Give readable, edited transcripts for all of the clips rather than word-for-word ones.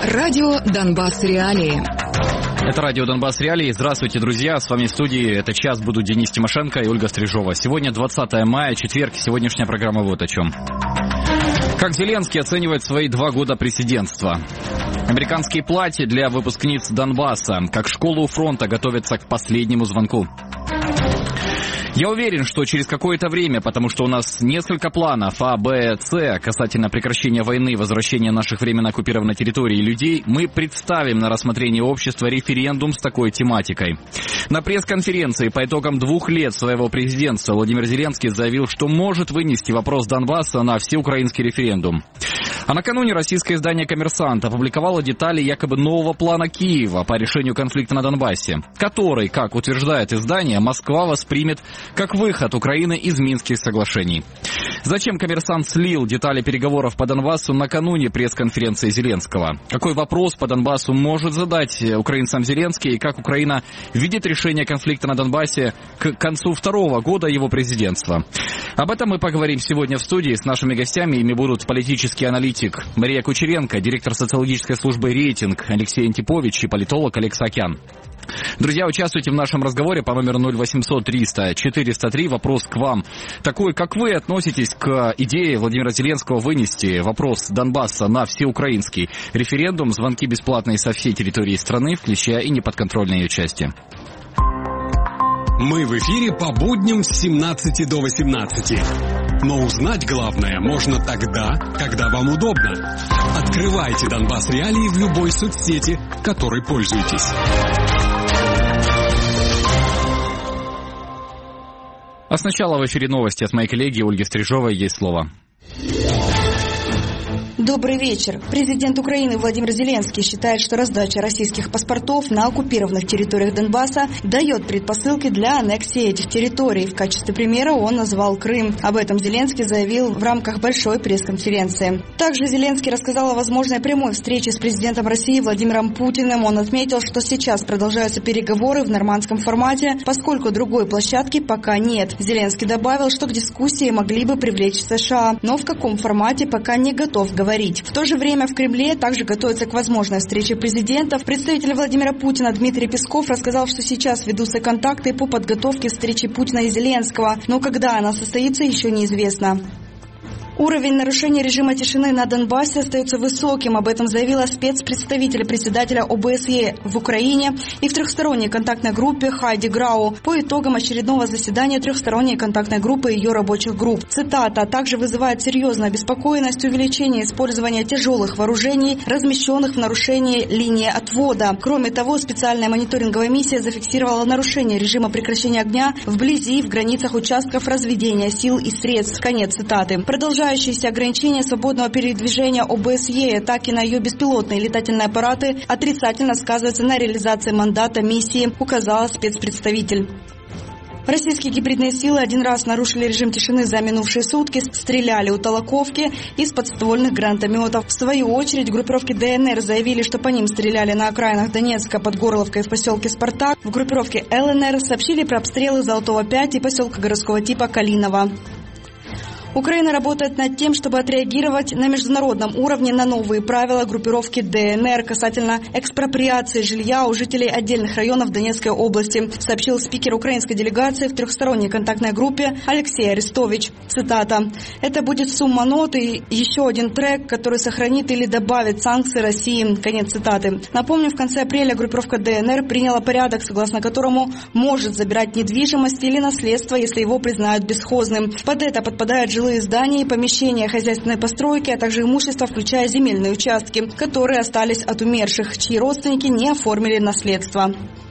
Радио «Донбасс. Реалии». Это радио «Донбасс. Реалии». Здравствуйте, друзья. С вами в студии этот час будут Денис Тимошенко и Ольга Стрижова. Сегодня 20 мая, четверг. Сегодняшняя программа вот о чем. Как Зеленский оценивает свои 2 года президентства. Американские платья для выпускниц Донбасса. Как школа у фронта готовится к последнему звонку. Я уверен, что через какое-то время, потому что у нас несколько планов А, Б, С касательно прекращения войны, возвращения наших временно оккупированной территории людей, мы представим на рассмотрение общества референдум с такой тематикой. На пресс-конференции по итогам 2 лет своего президентства Владимир Зеленский заявил, что может вынести вопрос Донбасса на всеукраинский референдум. А накануне российское издание «Коммерсант» опубликовало детали якобы нового плана Киева по решению конфликта на Донбассе, который, как утверждает издание, Москва воспримет как выход Украины из Минских соглашений. Зачем «Коммерсант» слил детали переговоров по Донбассу накануне пресс-конференции Зеленского? Какой вопрос по Донбассу может задать украинцам Зеленский и как Украина видит решение конфликта на Донбассе к концу 2-го года его президентства? Об этом мы поговорим сегодня в студии с нашими гостями. Ими будут политический аналитик Мария Кучеренко, директор социологической службы «Рейтинг» Алексей Антипович и политолог Олег Саакян. Друзья, участвуйте в нашем разговоре по номеру 0800 300 403. Вопрос к вам такой: как вы относитесь к идее Владимира Зеленского вынести вопрос Донбасса на всеукраинский референдум? Звонки бесплатные со всей территории страны, включая и неподконтрольные ее части. Мы в эфире по будням с 17 до 18. Но узнать главное можно тогда, когда вам удобно. Открывайте «Донбасс. Реалии» в любой соцсети, которой пользуетесь. А сначала в эфире новости от моей коллеги Ольги Стрижовой. Есть слово. Добрый вечер. Президент Украины Владимир Зеленский считает, что раздача российских паспортов на оккупированных территориях Донбасса дает предпосылки для аннексии этих территорий. В качестве примера он назвал Крым. Об этом Зеленский заявил в рамках большой пресс-конференции. Также Зеленский рассказал о возможной прямой встрече с президентом России Владимиром Путиным. Он отметил, что сейчас продолжаются переговоры в нормандском формате, поскольку другой площадки пока нет. Зеленский добавил, что к дискуссии могли бы привлечь США, но в каком формате пока не готов говорить. В то же время в Кремле также готовятся к возможной встрече президентов. Представитель Владимира Путина Дмитрий Песков рассказал, что сейчас ведутся контакты по подготовке встречи Путина и Зеленского, но когда она состоится, еще неизвестно. Уровень нарушения режима тишины на Донбассе остается высоким. Об этом заявила спецпредставитель председателя ОБСЕ в Украине и в трехсторонней контактной группе Хайди Грау по итогам очередного заседания трехсторонней контактной группы и ее рабочих групп. Цитата: «Также вызывает серьезную обеспокоенность увеличение использования тяжелых вооружений, размещенных в нарушении линии отвода. Кроме того, специальная мониторинговая миссия зафиксировала нарушение режима прекращения огня вблизи и в границах участков разведения сил и средств». Конец цитаты. Продолжающиеся ограничения свободного передвижения ОБСЕ и атаки на ее беспилотные летательные аппараты отрицательно сказываются на реализации мандата миссии, указала спецпредставитель. Российские гибридные силы 1 раз нарушили режим тишины за минувшие сутки, стреляли у Толоковки из подствольных гранатометов. В свою очередь, группировки ДНР заявили, что по ним стреляли на окраинах Донецка под Горловкой в поселке Спартак. В группировке ЛНР сообщили про обстрелы Золотого-5 и поселка городского типа Калиново. Украина работает над тем, чтобы отреагировать на международном уровне на новые правила группировки ДНР касательно экспроприации жилья у жителей отдельных районов Донецкой области, сообщил спикер украинской делегации в трехсторонней контактной группе Алексей Арестович. Цитата: «Это будет сумма нот и еще один трек, который сохранит или добавит санкции России». Конец цитаты. Напомню, в конце апреля группировка ДНР приняла порядок, согласно которому может забирать недвижимость или наследство, если его признают бесхозным. Под это подпадает жилые здания, помещения хозяйственной постройки, а также имущество, включая земельные участки, которые остались от умерших, чьи родственники не оформили наследство.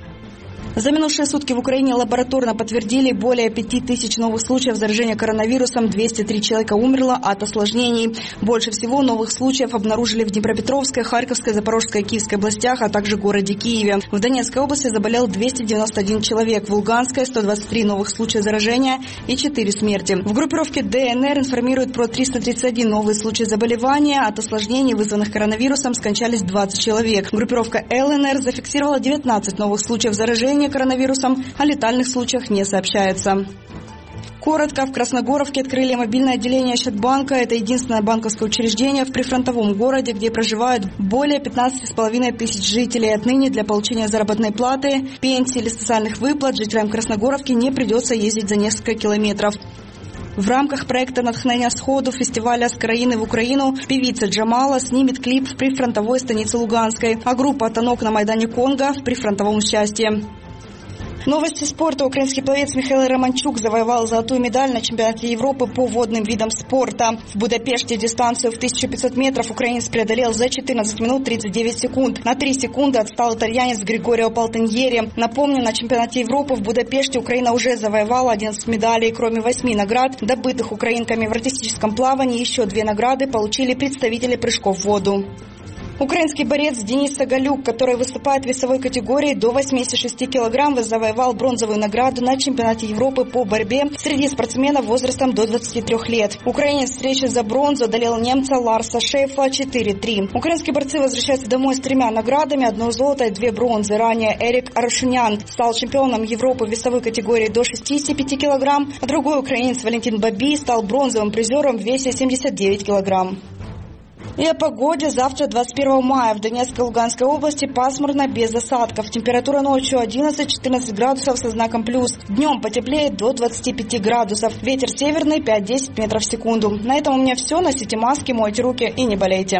За минувшие сутки в Украине лабораторно подтвердили более 5000 новых случаев заражения коронавирусом, 203 человека умерло от осложнений. Больше всего новых случаев обнаружили в Днепропетровской, Харьковской, Запорожской и Киевской областях, а также городе Киеве. В Донецкой области заболел 291 человек, в Луганской 123 новых случая заражения и 4 смерти. В группировке ДНР информируют про 331 новые случаи заболевания. От осложнений, вызванных коронавирусом, скончались 20 человек. Группировка ЛНР зафиксировала 19 новых случаев заражения коронавирусом, о летальных случаях не сообщается. Коротко, в Красногоровке открыли мобильное отделение Ощадбанка. Это единственное банковское учреждение в прифронтовом городе, где проживают более 15,5 тысяч жителей. Отныне для получения заработной платы, пенсии или социальных выплат жителям Красногоровки не придется ездить за несколько километров. В рамках проекта «Натхнення Сходу» фестиваля «С країни в Украину» певица Джамала снимет клип в прифронтовой станице Луганской, а группа «Танок» на Майдане Конго в прифронтовом счастье. Новости спорта. Украинский пловец Михаил Романчук завоевал золотую медаль на чемпионате Европы по водным видам спорта. В Будапеште дистанцию в 1500 метров украинец преодолел за 14 минут 39 секунд. На 3 секунды отстал итальянец Григорио Палтиньери. Напомню, на чемпионате Европы в Будапеште Украина уже завоевала 11 медалей. Кроме 8 наград, добытых украинками в артистическом плавании, еще 2 награды получили представители прыжков в воду. Украинский борец Денис Сагалюк, который выступает в весовой категории до 86 килограмм, завоевал бронзовую награду на чемпионате Европы по борьбе среди спортсменов возрастом до 23 лет. Украинец в встрече за бронзу одолел немца Ларса Шейфла 4-3. Украинские борцы возвращаются домой с 3 наградами, 1 золото и 2 бронзы. Ранее Эрик Арашунян стал чемпионом Европы в весовой категории до 65 килограмм, а другой украинец Валентин Баби стал бронзовым призером в весе 79 килограмм. И о погоде. Завтра, 21 мая, в Донецкой и Луганской области пасмурно, без осадков. Температура ночью 11-14 градусов со знаком плюс. Днем потеплеет до 25 градусов. Ветер северный 5-10 метров в секунду. На этом у меня все. Носите маски, мойте руки и не болейте.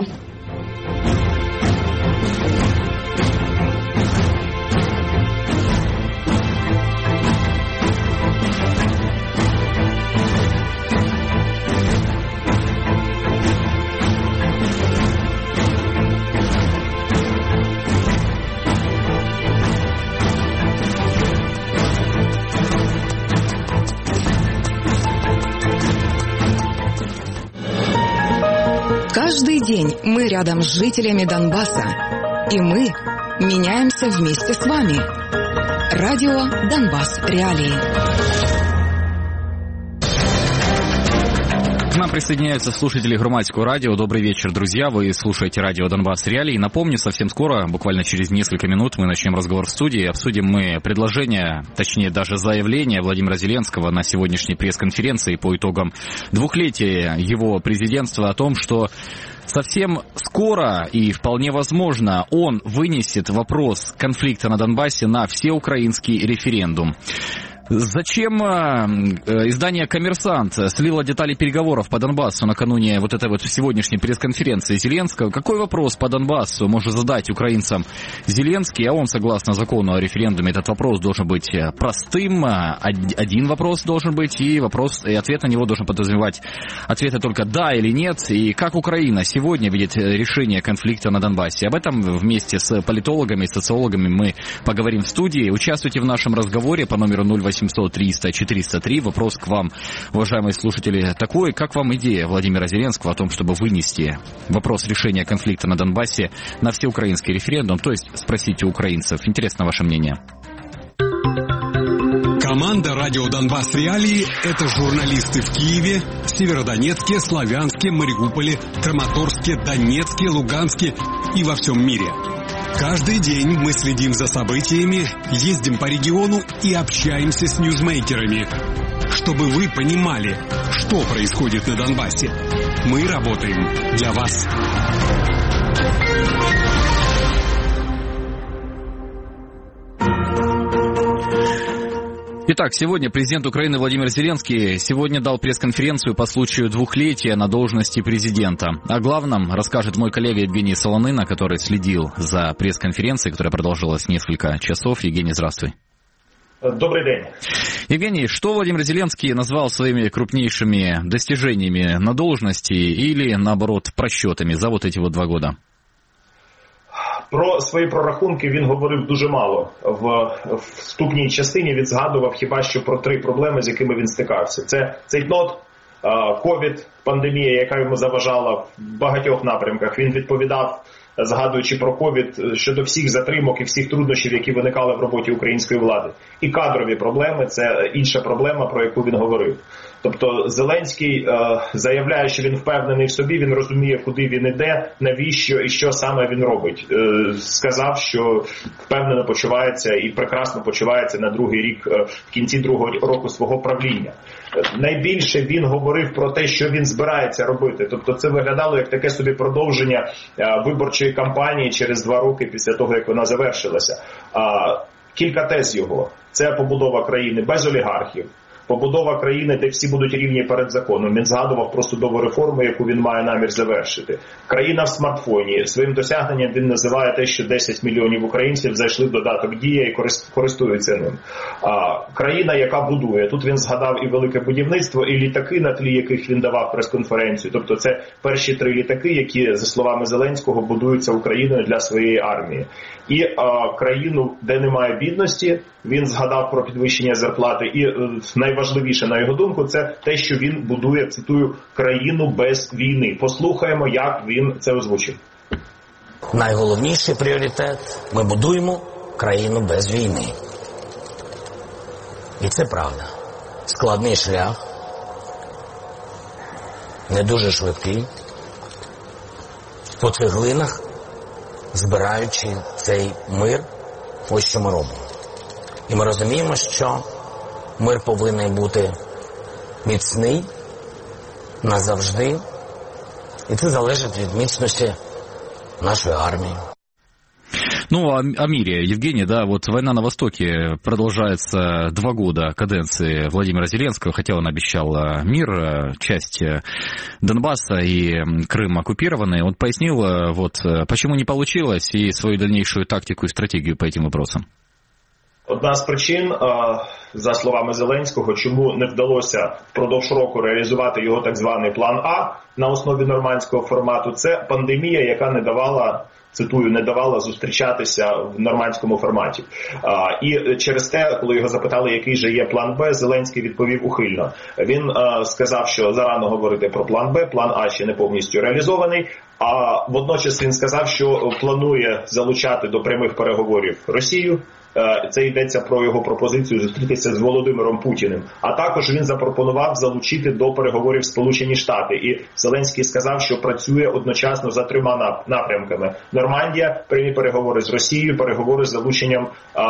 Каждый день мы рядом с жителями Донбасса, и мы меняемся вместе с вами. Радио «Донбасс. Реалии». К нам присоединяются слушатели Громадского радио. Добрый вечер, друзья. Вы слушаете радио «Донбасс. Реалии». Напомню, совсем скоро, буквально через несколько минут, мы начнем разговор в студии. Обсудим мы предложение, точнее даже заявление Владимира Зеленского на сегодняшней пресс-конференции по итогам двухлетия его президентства о том, что совсем скоро и вполне возможно он вынесет вопрос конфликта на Донбассе на всеукраинский референдум. Зачем издание «Коммерсант» слило детали переговоров по Донбассу накануне вот этой вот сегодняшней пресс-конференции Зеленского? Какой вопрос по Донбассу может задать украинцам Зеленский? А он, согласно закону о референдуме, этот вопрос должен быть простым. Один вопрос должен быть, и ответ на него должен подразумевать ответы только «да» или «нет». И как Украина сегодня видит решение конфликта на Донбассе? Об этом вместе с политологами и социологами мы поговорим в студии. Участвуйте в нашем разговоре по номеру 0800-300-403. Вопрос к вам, уважаемые слушатели, такой: как вам идея Владимира Зеленского о том, чтобы вынести вопрос решения конфликта на Донбассе на всеукраинский референдум, то есть спросите у украинцев? Интересно ваше мнение. Команда «Радио Донбасс. Реалии» — это журналисты в Киеве, Северодонецке, Славянске, Мариуполе, Краматорске, Донецке, Луганске и во всем мире. Каждый день мы следим за событиями, ездим по региону и общаемся с ньюзмейкерами, чтобы вы понимали, что происходит на Донбассе. Мы работаем для вас. Итак, сегодня президент Украины Владимир Зеленский дал пресс-конференцию по случаю двухлетия на должности президента. О главном расскажет мой коллега Евгений Солонина, который следил за пресс-конференцией, которая продолжилась несколько часов. Евгений, здравствуй. Добрый день. Евгений, что Владимир Зеленский назвал своими крупнейшими достижениями на должности или, наоборот, просчетами за вот эти вот 2 года? Про свої прорахунки він говорив дуже мало. В вступній частині він згадував хіба що про 3 проблеми, з якими він стикався. Це цейтнот, ковід, пандемія, яка йому заважала в багатьох напрямках. Він відповідав згадуючи про ковід, щодо всіх затримок і всіх труднощів, які виникали в роботі української влади. І кадрові проблеми – це інша проблема, про яку він говорив. Тобто Зеленський заявляє, що він впевнений в собі, він розуміє, куди він іде, навіщо і що саме він робить. Сказав, що впевнено почувається і прекрасно почувається на другий рік, в кінці другого року свого правління. Найбільше він говорив про те, що він збирається робити. Тобто це виглядало як таке собі продовження виборчої кампанії через 2 роки після того, як вона завершилася. Кілька тез його. Це побудова країни без олігархів, побудова країни, де всі будуть рівні перед законом. Він згадував про судову реформу, яку він має намір завершити. Країна в смартфоні. Своїм досягненням він називає те, що 10 мільйонів українців зайшли в додаток «Дія» і користуються ним. Країна, яка будує. Тут він згадав і велике будівництво, і літаки, на тлі яких він давав прес-конференцію. Тобто це перші 3 літаки, які, за словами Зеленського, будуються Україною для своєї армії. І країну, де немає бідності, він згадав про підвищення зарплати. І найважливіше, на його думку, це те, що він будує, цитую, країну без війни. Послухаємо, як він це озвучив. Найголовніший пріоритет – ми будуємо країну без війни. І це правда. Складний шлях, не дуже швидкий, по цеглинах, збираючи цей мир, ось що ми робимо. І ми розуміємо, що мир повинен бути міцний назавжди, і це залежить від міцності нашої армії. Ну, о мире, Евгений, да, вот война на Востоке продолжается 2 года каденции Владимира Зеленского, хотя он обещал мир, часть Донбасса и Крым оккупированы. Он пояснил, вот, почему не получилось и свою дальнейшую тактику и стратегию по этим вопросам. Одна з причин, за словами Зеленського, чому не вдалося впродовж року реалізувати його так званий план А на основі нормандського формату, це пандемія, яка не давала, цитую, не давала зустрічатися в нормандському форматі. І через те, коли його запитали, який же є план Б, Зеленський відповів ухильно. Він сказав, що зарано говорити про план Б, план А ще не повністю реалізований, а водночас він сказав, що планує залучати до прямих переговорів Росію. Це йдеться про його пропозицію зустрітися з Володимиром Путіним. А також він запропонував залучити до переговорів Сполучені Штати. І Зеленський сказав, що працює одночасно за 3 напрямками. Нормандія, прямі переговори з Росією, переговори з залученням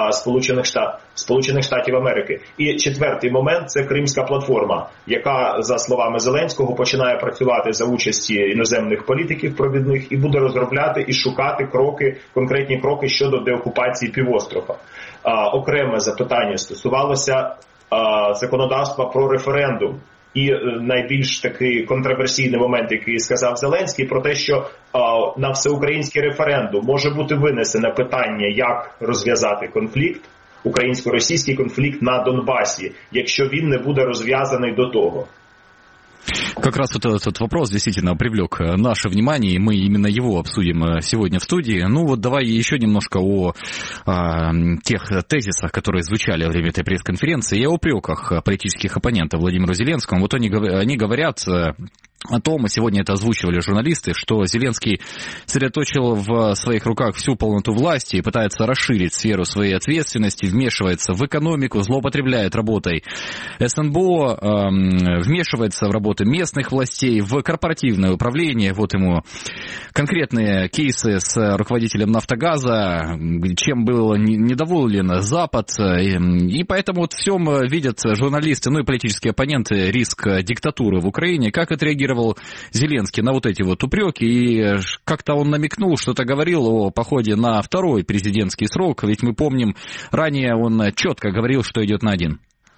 Сполучених Штатів Америки. І 4-й момент – це Кримська платформа, яка, за словами Зеленського, починає працювати за участі іноземних політиків провідних і буде розробляти і шукати конкретні кроки щодо деокупації півострова. Окреме запитання стосувалося законодавства про референдум. І найбільш такий контроверсійний момент, який сказав Зеленський, про те, що на всеукраїнський референдум може бути винесене питання, як розв'язати конфлікт, українсько-російський конфлікт на Донбасі, якщо він не буде розв'язаний до того. Как раз вот этот вопрос действительно привлек наше внимание, и мы именно его обсудим сегодня в студии. Ну вот давай еще немножко о тех тезисах, которые звучали во время этой пресс-конференции, и о упреках политических оппонентов Владимиру Зеленскому. Вот они говорят о том, и сегодня это озвучивали журналисты, что Зеленский сосредоточил в своих руках всю полноту власти и пытается расширить сферу своей ответственности, вмешивается в экономику, злоупотребляет работой СНБО, вмешивается в работу местных властей, в корпоративное управление. Вот ему конкретные кейсы с руководителем «Нафтогаза», чем был недоволен Запад. И поэтому вот в всем видят журналисты, ну и политические оппоненты, риск диктатуры в Украине. Как отреагировал Зеленский на вот эти вот упреки, и как-то он намекнул, что-то говорил о походе на 2-й президентский срок, ведь мы помним, ранее он четко говорил, что идет на 1.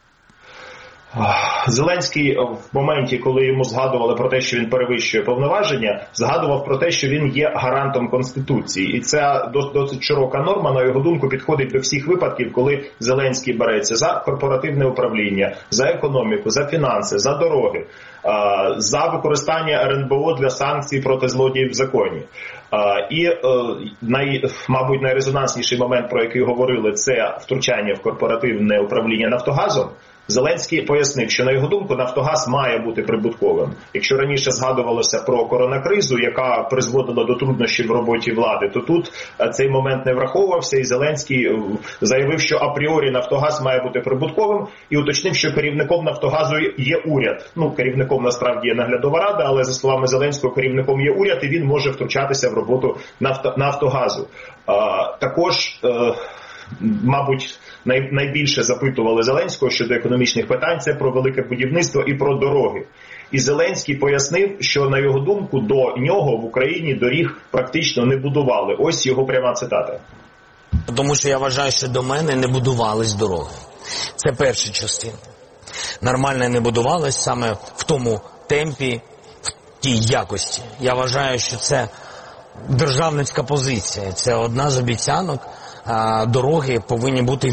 Зеленський в моменті, коли йому згадували про те, що він перевищує повноваження, згадував про те, що він є гарантом Конституції. І ця досить широка норма, на його думку, підходить до всіх випадків, коли Зеленський береться за корпоративне управління, за економіку, за фінанси, за дороги, за використання РНБО для санкцій проти злодіїв в законі. І, мабуть, найрезонансніший момент, про який говорили, це втручання в корпоративне управління Нафтогазом. Зеленський пояснив, що, на його думку, Нафтогаз має бути прибутковим. Якщо раніше згадувалося про коронакризу, яка призводила до труднощів в роботі влади, то тут цей момент не враховувався, і Зеленський заявив, що апріорі Нафтогаз має бути прибутковим, і уточнив, що керівником Нафтогазу є уряд. Керівником насправді є наглядова рада, але, за словами Зеленського, керівником є уряд, і він може втручатися в роботу Нафтогазу. Також, мабуть, найбільше запитували Зеленського щодо економічних питань, це про велике будівництво і про дороги. І Зеленський пояснив, що, на його думку, до нього в Україні доріг практично не будували. Ось його пряма цитата. Тому що я вважаю, що до мене не будувались дороги. Це перша частина. Нормально не будувались саме в тому темпі, в тій якості. Я вважаю, що це державницька позиція. Це одна з обіцянок. Дороги повинні бути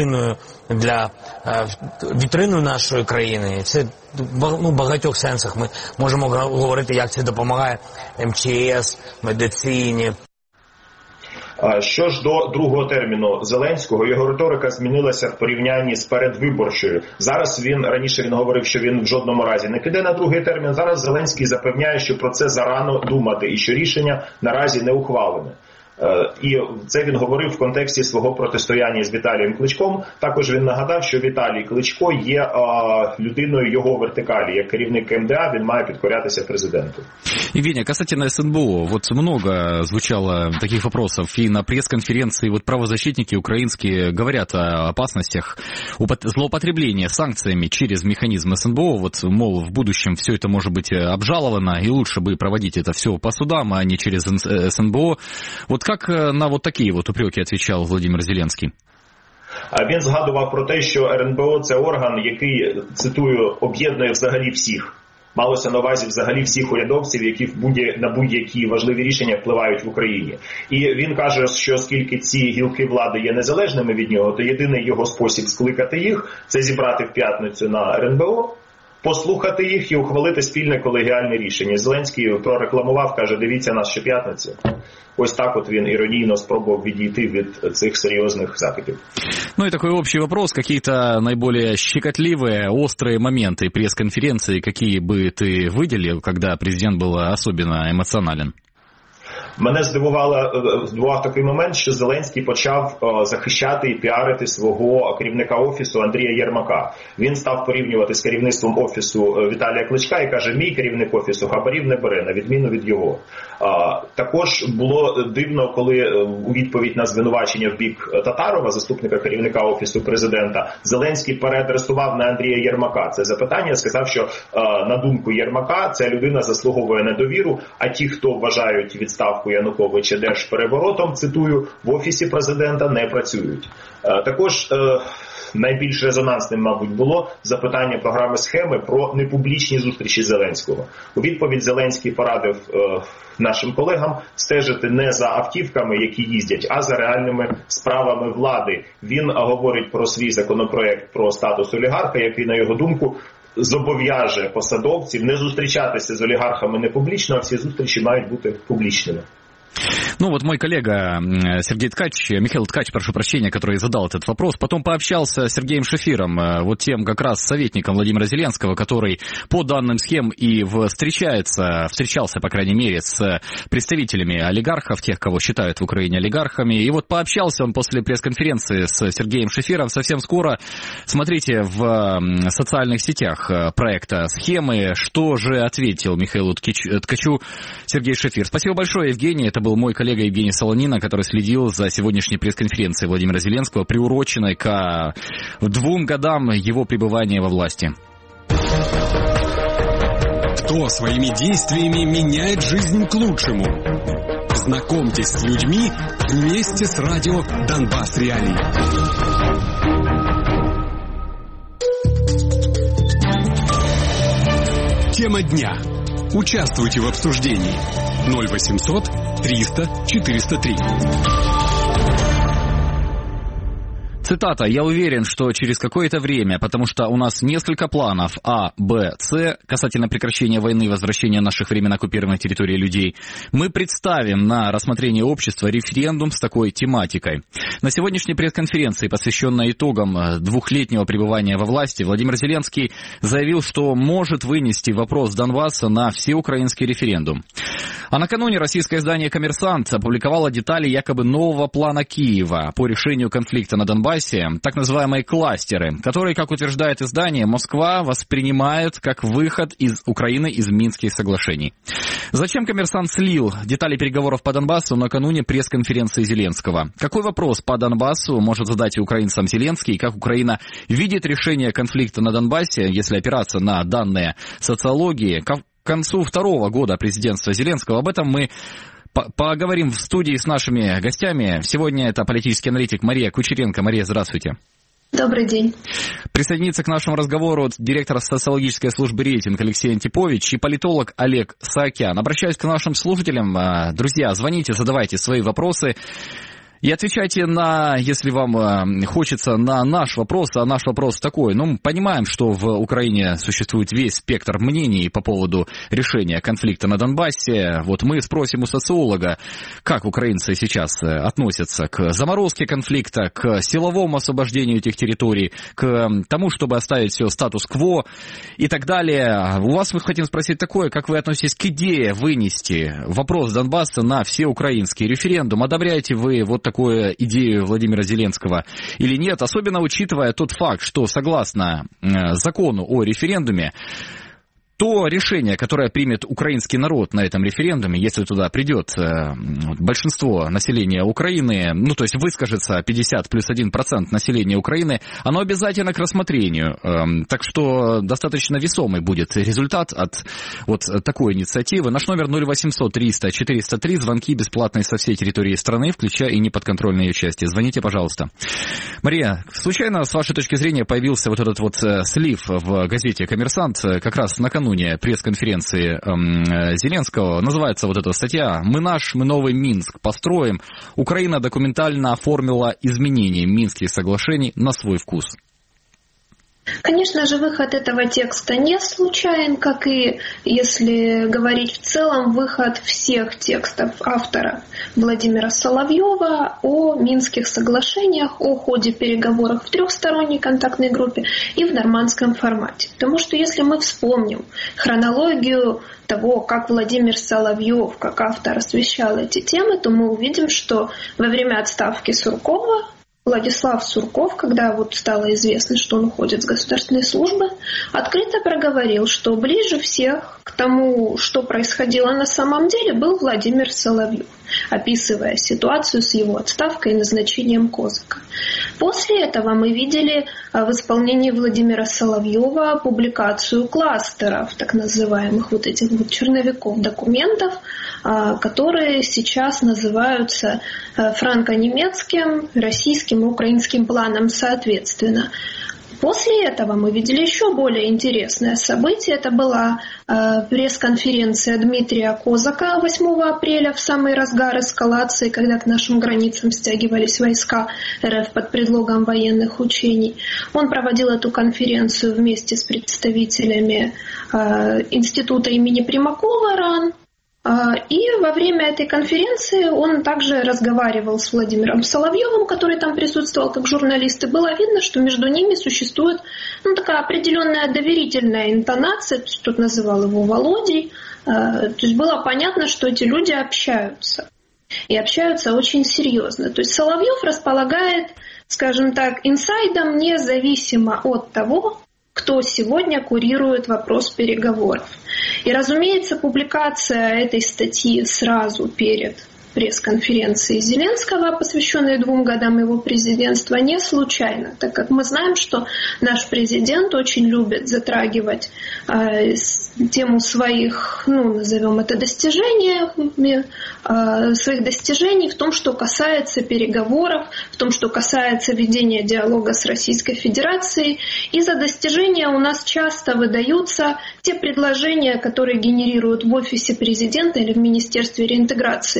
вітриною нашої країни. Це в багатьох сенсах. Ми можемо говорити, як це допомагає МЧС, медицині. Що ж до другого терміну Зеленського, його риторика змінилася в порівнянні з передвиборчою. Раніше він говорив, що він в жодному разі не піде на другий термін. Зараз Зеленський запевняє, що про це зарано думати і що рішення наразі не ухвалене. І це він говорив в контексті свого протистояння з Віталієм Кличком. Також він нагадав, що Віталій Кличко є людиною його вертикалі. Як керівник КМДА він має підкорятися президенту. Евгений, касательно СНБО, много звучало таких вопросов, и на пресс-конференции правозащитники украинские говорят о опасностях злоупотребления санкциями через механизм СНБО, мол, в будущем все это может быть обжаловано, и лучше бы проводить это все по судам, а не через СНБО. Как на такие упреки отвечал Володимир Зеленський? Він згадував про те, що РНБО – це орган, який, цитую, об'єднує взагалі всіх. Малося на увазі взагалі всіх урядовців, які на будь-які важливі рішення впливають в Україні. І він каже, що оскільки ці гілки влади є незалежними від нього, то єдиний його спосіб скликати їх – це зібрати в п'ятницю на РНБО, послухати їх і ухвалити спільне колегіальне рішення. Зеленський прорекламував, каже, дивіться нас щоп'ятниці. Ось так він іронійно спробував відійти від цих серйозних закидів. И такой общий вопрос, какие-то наиболее щекотливые, острые моменты пресс-конференции, какие бы ты выделил, когда президент был особенно эмоционален? Мене здивував такий момент, що Зеленський почав захищати і піарити свого керівника офісу Андрія Єрмака. Він став порівнювати з керівництвом офісу Віталія Кличка і каже, мій керівник офісу хабарів не бере, на відміну від його. Також було дивно, коли у відповідь на звинувачення в бік Татарова, заступника керівника офісу президента, Зеленський переадресував на Андрія Єрмака це запитання, сказав, що на думку Єрмака ця людина заслуговує на довіру, а ті, хто вважають відставку Януковича держпереворотом, цитую, в офісі президента не працюють. Також найбільш резонансним, мабуть, було запитання програми «Схеми» про непублічні зустрічі Зеленського. У відповідь Зеленський порадив нашим колегам стежити не за автівками, які їздять, а за реальними справами влади. Він говорить про свій законопроект про статус олігарха, який, на його думку, зобов'яже посадовців не зустрічатися з олігархами не публічно, а всі зустрічі мають бути публічними. Мой коллега Михаил Ткач, прошу прощения, который задал этот вопрос, потом пообщался с Сергеем Шефиром, тем как раз советником Владимира Зеленского, который по данным схем и встречался, по крайней мере, с представителями олигархов, тех, кого считают в Украине олигархами. И пообщался он после пресс-конференции с Сергеем Шефиром совсем скоро. Смотрите в социальных сетях проекта «Схемы», что же ответил Михаилу Ткачу Сергей Шефир. Спасибо большое, Евгений. Это был мой коллега Евгений Солонина, который следил за сегодняшней пресс-конференцией Владимира Зеленского, приуроченной к 2 годам его пребывания во власти. Кто своими действиями меняет жизнь к лучшему? Знакомьтесь с людьми вместе с радио «Донбасс Реалии». Тема дня. Участвуйте в обсуждении. 0800 300 403. Цитата: «Я уверен, что через какое-то время, потому что у нас несколько планов А, Б, С касательно прекращения войны и возвращения наших временно оккупированных территорий людей, мы представим на рассмотрение общества референдум с такой тематикой». На сегодняшней пресс-конференции, посвященной итогам двухлетнего пребывания во власти, Владимир Зеленский заявил, что может вынести вопрос Донбасса на всеукраинский референдум. А накануне российское издание «Коммерсант» опубликовало детали якобы нового плана Киева по решению конфликта на Донбассе, так называемые кластеры, которые, как утверждает издание, Москва воспринимает как выход из Украины из Минских соглашений. Зачем «Коммерсант» слил детали переговоров по Донбассу накануне пресс-конференции Зеленского? Какой вопрос по Донбассу может задать и украинцам Зеленский? Как Украина видит решение конфликта на Донбассе, если опираться на данные социологии? К концу второго года президентства Зеленского об этом мы поговорим в студии с нашими гостями. Сегодня это политический аналитик Мария Кучеренко. Мария, здравствуйте. Добрый день. Присоединится к нашему разговору директор социологической службы «Рейтинг» Алексей Антипович и политолог Олег Саакян. Обращаюсь к нашим слушателям. Друзья, звоните, задавайте свои вопросы. И отвечайте если вам хочется, на наш вопрос. А наш вопрос такой. Мы понимаем, что в Украине существует весь спектр мнений по поводу решения конфликта на Донбассе. Вот мы спросим у социолога, как украинцы сейчас относятся к заморозке конфликта, к силовому освобождению этих территорий, к тому, чтобы оставить все статус-кво и так далее. У вас мы хотим спросить такое, как вы относитесь к идее вынести вопрос Донбасса на всеукраинский референдум? Одобряете вы вот такую идею Владимира Зеленского или нет, особенно учитывая тот факт, что согласно закону о референдуме, то решение, которое примет украинский народ на этом референдуме, если туда придет большинство населения Украины, то есть выскажется 50 плюс 1% населения Украины, оно обязательно к рассмотрению. Так что достаточно весомый будет результат от вот такой инициативы. Наш номер 0800 300 403, звонки бесплатные со всей территории страны, включая и неподконтрольные ее части. Звоните, пожалуйста. Мария, случайно, с вашей точки зрения, появился вот этот вот слив в газете «Коммерсант» как раз накануне пресс-конференции Зеленского. Называется вот эта статья «Мы новый Минск построим». Украина документально оформила изменения Минских соглашений на свой вкус. Конечно же, выход этого текста не случайен, как и, если говорить в целом, выход всех текстов автора Владимира Соловьева о Минских соглашениях, о ходе переговоров в трехсторонней контактной группе и в нормандском формате. Потому что если мы вспомним хронологию того, как Владимир Соловьев, как автор, освещал эти темы, то мы увидим, что во время отставки Суркова Владислав Сурков, когда стало известно, что он уходит с государственной службы, открыто проговорил, что ближе всех к тому, что происходило на самом деле, был Владимир Соловьев, описывая ситуацию с его отставкой и назначением Козака. После этого мы видели в исполнении Владимира Соловьева публикацию кластеров, так называемых этих черновиков документов, которые сейчас называются франко-немецким, российским и украинским планом соответственно. После этого мы видели еще более интересное событие. Это была пресс-конференция Дмитрия Козака 8 апреля в самый разгар эскалации, когда к нашим границам стягивались войска РФ под предлогом военных учений. Он проводил эту конференцию вместе с представителями института имени Примакова РАН. И во время этой конференции он также разговаривал с Владимиром Соловьевым, который там присутствовал как журналист, и было видно, что между ними существует такая определенная доверительная интонация, то есть тут называл его Володей, то есть было понятно, что эти люди общаются, и общаются очень серьезно. То есть Соловьев располагает, скажем так, инсайдом независимо от того, кто сегодня курирует вопрос переговоров. И, разумеется, публикация этой статьи сразу перед пресс-конференцией Зеленского, посвященной 2 годам его президентства, не случайно, так как мы знаем, что наш президент очень любит затрагивать тему своих, назовем это достижениями, своих достижений в том, что касается переговоров, в том, что касается ведения диалога с Российской Федерацией. И за достижения у нас часто выдаются те предложения, которые генерируют в офисе президента или в Министерстве реинтеграции, то есть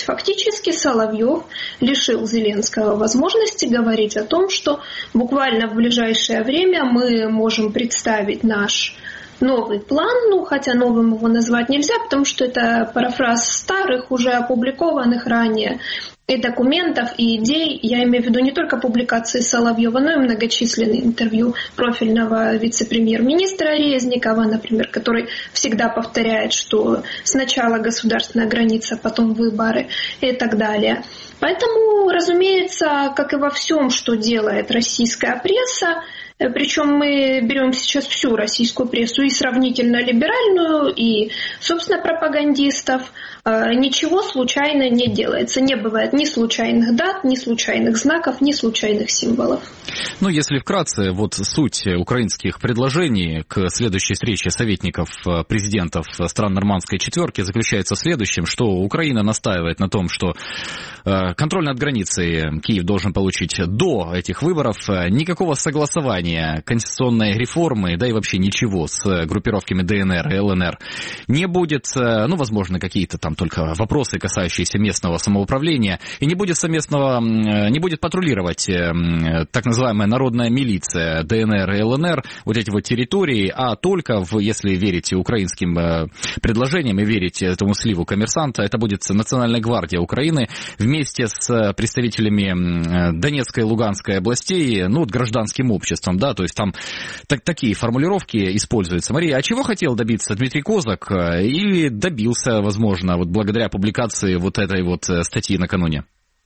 фактически Соловьев лишил Зеленского возможности говорить о том, что буквально в ближайшее время мы можем представить наш новый план, хотя новым его назвать нельзя, потому что это парафраз старых, уже опубликованных ранее и документов, и идей. Я имею в виду не только публикации Соловьева, но и многочисленные интервью профильного вице-премьер-министра Резникова, например, который всегда повторяет, что сначала государственная граница, потом выборы и так далее. Поэтому, разумеется, как и во всем, что делает российская пресса, причем мы берем сейчас всю российскую прессу, и сравнительно либеральную, и, собственно, пропагандистов, ничего случайно не делается. Не бывает ни случайных дат, ни случайных знаков, ни случайных символов. Если вкратце, суть украинских предложений к следующей встрече советников президентов стран Нормандской четверки заключается в следующем, что Украина настаивает на том, что контроль над границей Киев должен получить до этих выборов, никакого согласования конституционной реформы, да и вообще ничего с группировками ДНР и ЛНР не будет, возможно, какие-то там только вопросы, касающиеся местного самоуправления, и не будет патрулировать так называемая народная милиция ДНР и ЛНР эти территории, а только, если верить украинским предложениям и верить этому сливу коммерсанта, это будет Национальная гвардия Украины вместе с представителями Донецкой и Луганской областей, гражданским обществом, да, то есть там такие формулировки используются. Мария, а чего хотел добиться Дмитрий Козак или добился, возможно, благодаря публикации этой статьи накануне?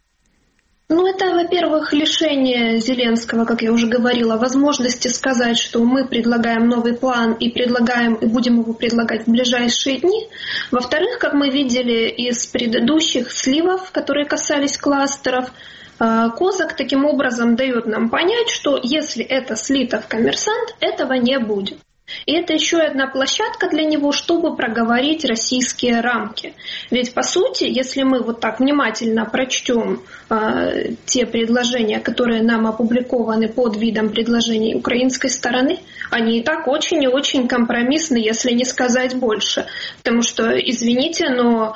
Это, во-первых, лишение Зеленского, как я уже говорила, возможности сказать, что мы предлагаем новый план и будем его предлагать в ближайшие дни. Во-вторых, как мы видели из предыдущих сливов, которые касались кластеров, Козак таким образом дает нам понять, что если это слито в «Коммерсант», этого не будет. И это еще одна площадка для него, чтобы проговорить российские рамки. Ведь, по сути, если мы так внимательно прочтем те предложения, которые нам опубликованы под видом предложений украинской стороны, они и так очень и очень компромиссны, если не сказать больше. Потому что, извините, но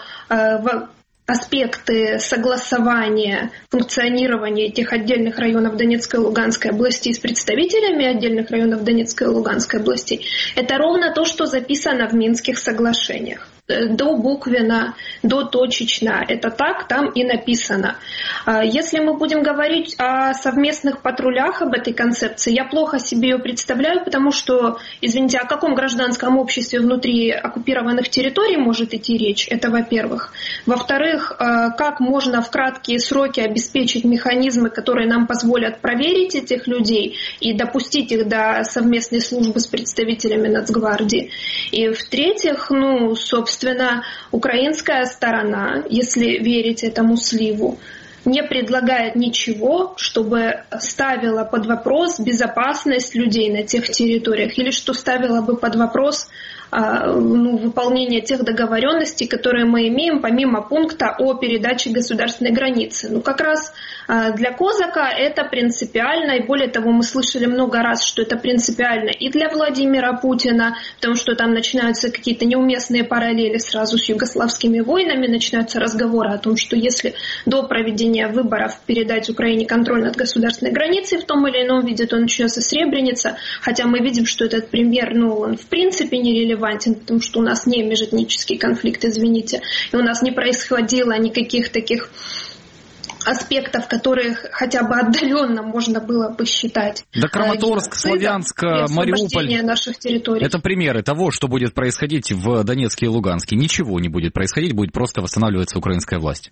аспекты согласования, функционирования этих отдельных районов Донецкой и Луганской областей с представителями отдельных районов Донецкой и Луганской областей, это ровно то, что записано в Минских соглашениях. До буквенно, до точечно. Это так там и написано. Если мы будем говорить о совместных патрулях, об этой концепции, я плохо себе ее представляю, потому что, извините, о каком гражданском обществе внутри оккупированных территорий может идти речь? Это во-первых. Во-вторых, как можно в краткие сроки обеспечить механизмы, которые нам позволят проверить этих людей и допустить их до совместной службы с представителями Нацгвардии? И в-третьих, собственно, украинская сторона, если верить этому сливу, не предлагает ничего, чтобы ставило под вопрос безопасность людей на тех территориях или что ставило бы под вопрос выполнение тех договоренностей, которые мы имеем, помимо пункта о передаче государственной границы. Как раз для Козака это принципиально, и более того, мы слышали много раз, что это принципиально и для Владимира Путина, потому что там начинаются какие-то неуместные параллели сразу с югославскими войнами, начинаются разговоры о том, что если до проведения выборов передать Украине контроль над государственной границей в том или ином виде, то начнется Сребреница, хотя мы видим, что этот пример, он в принципе не релевантен, потому что у нас не межэтнический конфликт, извините, и у нас не происходило никаких таких аспектов, которых хотя бы отдаленно можно было бы считать. Да, Краматорск, Славянск, Мариуполь наших территорий. Это примеры того, что будет происходить в Донецке и Луганске. Ничего не будет происходить, будет просто восстанавливаться украинская власть.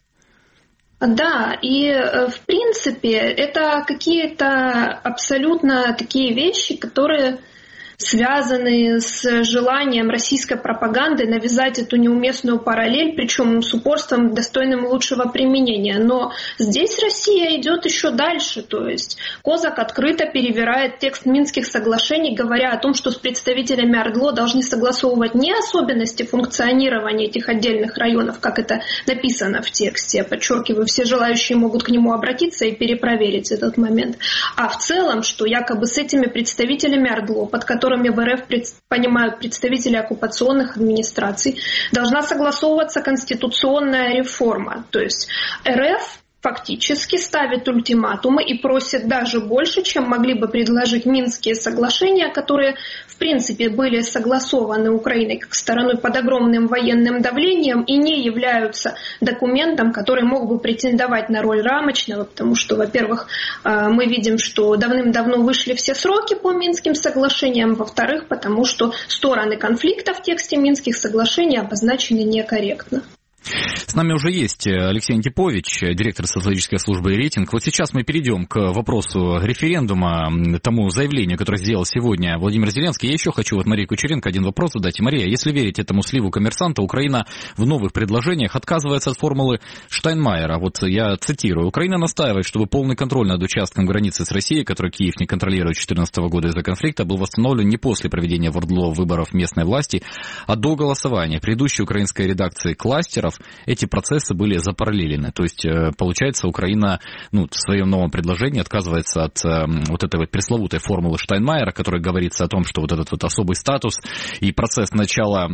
Да, и в принципе это какие-то абсолютно такие вещи, которые связанные с желанием российской пропаганды навязать эту неуместную параллель, причем с упорством, достойным лучшего применения. Но здесь Россия идет еще дальше, то есть Козак открыто перевирает текст Минских соглашений, говоря о том, что с представителями ОРДЛО должны согласовывать не особенности функционирования этих отдельных районов, как это написано в тексте, я подчеркиваю, все желающие могут к нему обратиться и перепроверить этот момент, а в целом, что якобы с этими представителями ОРДЛО, под которыми которыми в РФ понимают представители оккупационных администраций, должна согласовываться конституционная реформа. То есть РФ фактически ставит ультиматумы и просит даже больше, чем могли бы предложить Минские соглашения, которые в принципе были согласованы Украиной как стороной под огромным военным давлением и не являются документом, который мог бы претендовать на роль рамочного, потому что, во-первых, мы видим, что давным-давно вышли все сроки по Минским соглашениям, во-вторых, потому что стороны конфликта в тексте Минских соглашений обозначены некорректно. С нами уже есть Алексей Антипович, директор социологической службы «Рейтинг». Вот сейчас мы перейдем к вопросу референдума, тому заявлению, которое сделал сегодня Владимир Зеленский. Я еще хочу вот Марии Кучеренко один вопрос задать. Мария, если верить этому сливу «Коммерсанта», Украина в новых предложениях отказывается от формулы Штайнмайера. Вот я цитирую. «Украина настаивает, чтобы полный контроль над участком границы с Россией, который Киев не контролирует с 2014 года из-за конфликта, был восстановлен не после проведения в ОРДЛО выборов местной власти, а до голосования. Предыдущей украинской редакции кластеров эти процессы были запараллелены. То есть, получается, Украина в своем новом предложении отказывается от вот этой вот пресловутой формулы Штайнмайера, которая говорится о том, что вот этот вот особый статус и процесс начала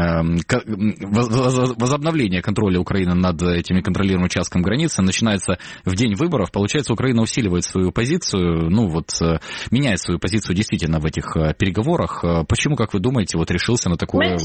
возобновления контроля Украины над этими контролируемым участком границы начинается в день выборов. Получается, Украина усиливает свою позицию, меняет свою позицию действительно в этих переговорах. Почему, как вы думаете, вот решился на такое...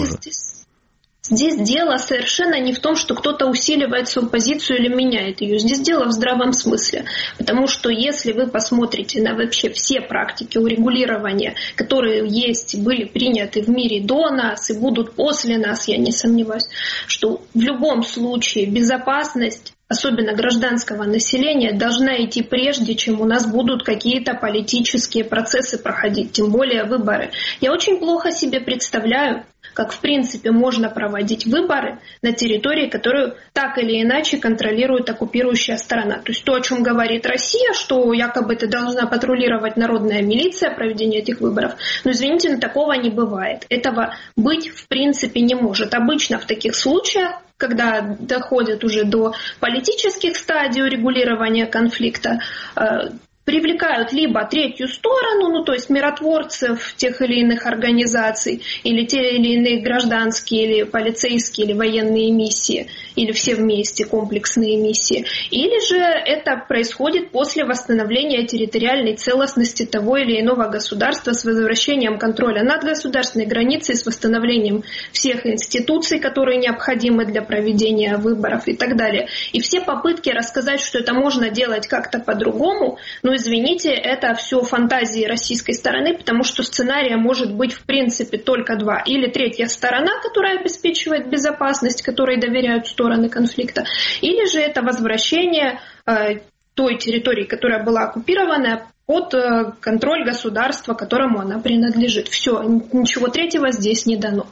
Здесь дело совершенно не в том, что кто-то усиливает свою позицию или меняет ее. Здесь дело в здравом смысле. Потому что если вы посмотрите на вообще все практики урегулирования, которые есть, были приняты в мире до нас и будут после нас, я не сомневаюсь, что в любом случае безопасность, особенно гражданского населения, должна идти прежде, чем у нас будут какие-то политические процессы проходить, тем более выборы. Я очень плохо себе представляю, как в принципе можно проводить выборы на территории, которую так или иначе контролирует оккупирующая сторона. То есть то, о чем говорит Россия, что якобы это должна патрулировать народная милиция проведение этих выборов. Но, извините, но такого не бывает. Этого быть в принципе не может. Обычно в таких случаях, когда доходят уже до политических стадий урегулирования конфликта, привлекают либо третью сторону, то есть миротворцев тех или иных организаций, или те или иные гражданские, или полицейские, или военные миссии, или все вместе комплексные миссии. Или же это происходит после восстановления территориальной целостности того или иного государства с возвращением контроля над государственной границей, с восстановлением всех институций, которые необходимы для проведения выборов и так далее. И все попытки рассказать, что это можно делать как-то по-другому, извините, это все фантазии российской стороны, потому что сценария может быть в принципе только два. Или третья сторона, которая обеспечивает безопасность, которой доверяют стороны конфликта, или же это возвращение той территории, которая была оккупирована, под контроль государства, которому она принадлежит. Все, ничего третьего здесь не дано.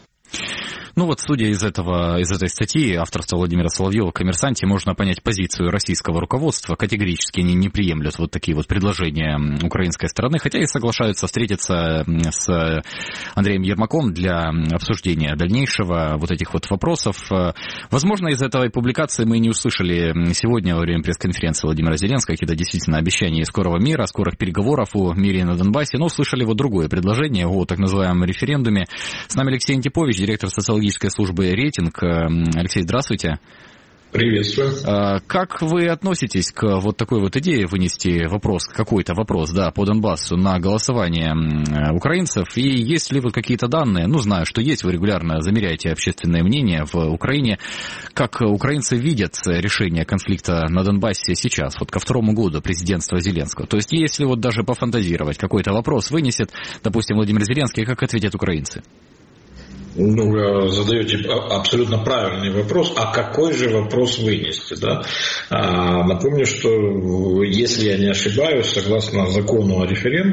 Судя из этой статьи авторства Владимира Соловьева в «Коммерсанте», можно понять позицию российского руководства. Категорически они не приемлют вот такие вот предложения украинской стороны, хотя и соглашаются встретиться с Андреем Ермаком для обсуждения дальнейшего вот этих вот вопросов. Возможно, из этой публикации мы не услышали сегодня во время пресс-конференции Владимира Зеленского какие-то действительно обещания скорого мира, скорых переговоров о мире на Донбассе, но услышали вот другое предложение о так называемом референдуме. С нами Алексей Антипович, директор социологической службы «Рейтинг». Алексей, здравствуйте. Приветствую. Как вы относитесь к вот такой вот идее вынести какой-то вопрос, по Донбассу на голосование украинцев? И есть ли вот какие-то данные, знаю, что есть, вы регулярно замеряете общественное мнение в Украине, как украинцы видят решение конфликта на Донбассе сейчас, вот ко второму году президентства Зеленского? То есть если вот даже пофантазировать, какой-то вопрос вынесет, допустим, Владимир Зеленский, как ответят украинцы? Задаете абсолютно правильный вопрос. А какой же вопрос вынести? Напомню, что, если я не ошибаюсь, согласно закону о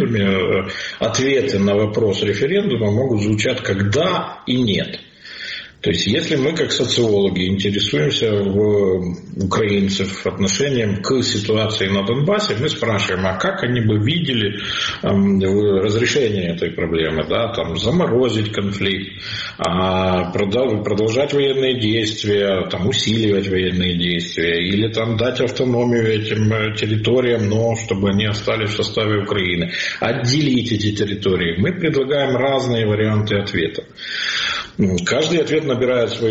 референдуме, ответы на вопрос референдума могут звучать как «да» и «нет». То есть, если мы, как социологи, интересуемся в украинцев отношением к ситуации на Донбассе, мы спрашиваем, а как они бы видели разрешение этой проблемы, да, там, заморозить конфликт, продолжать военные действия, там, усиливать военные действия, или там дать автономию этим территориям, но чтобы они остались в составе Украины, отделить эти территории. Мы предлагаем разные варианты ответа. Каждый ответ набирает свой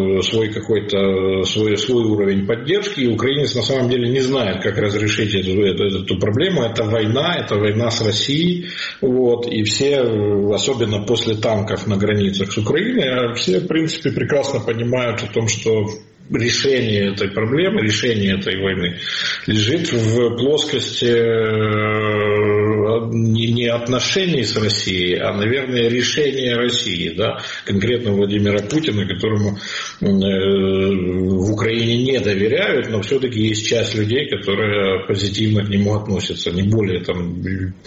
уровень поддержки, и украинец на самом деле не знает, как разрешить эту проблему. Это война с Россией, вот, и все, особенно после танков на границах с Украиной, все, в принципе, прекрасно понимают о том, что решение этой проблемы, решение этой войны лежит в плоскости не отношений с Россией, а, наверное, решения России, да, конкретно Владимира Путина, которому в Украине не доверяют, но все-таки есть часть людей, которые позитивно к нему относятся, не более там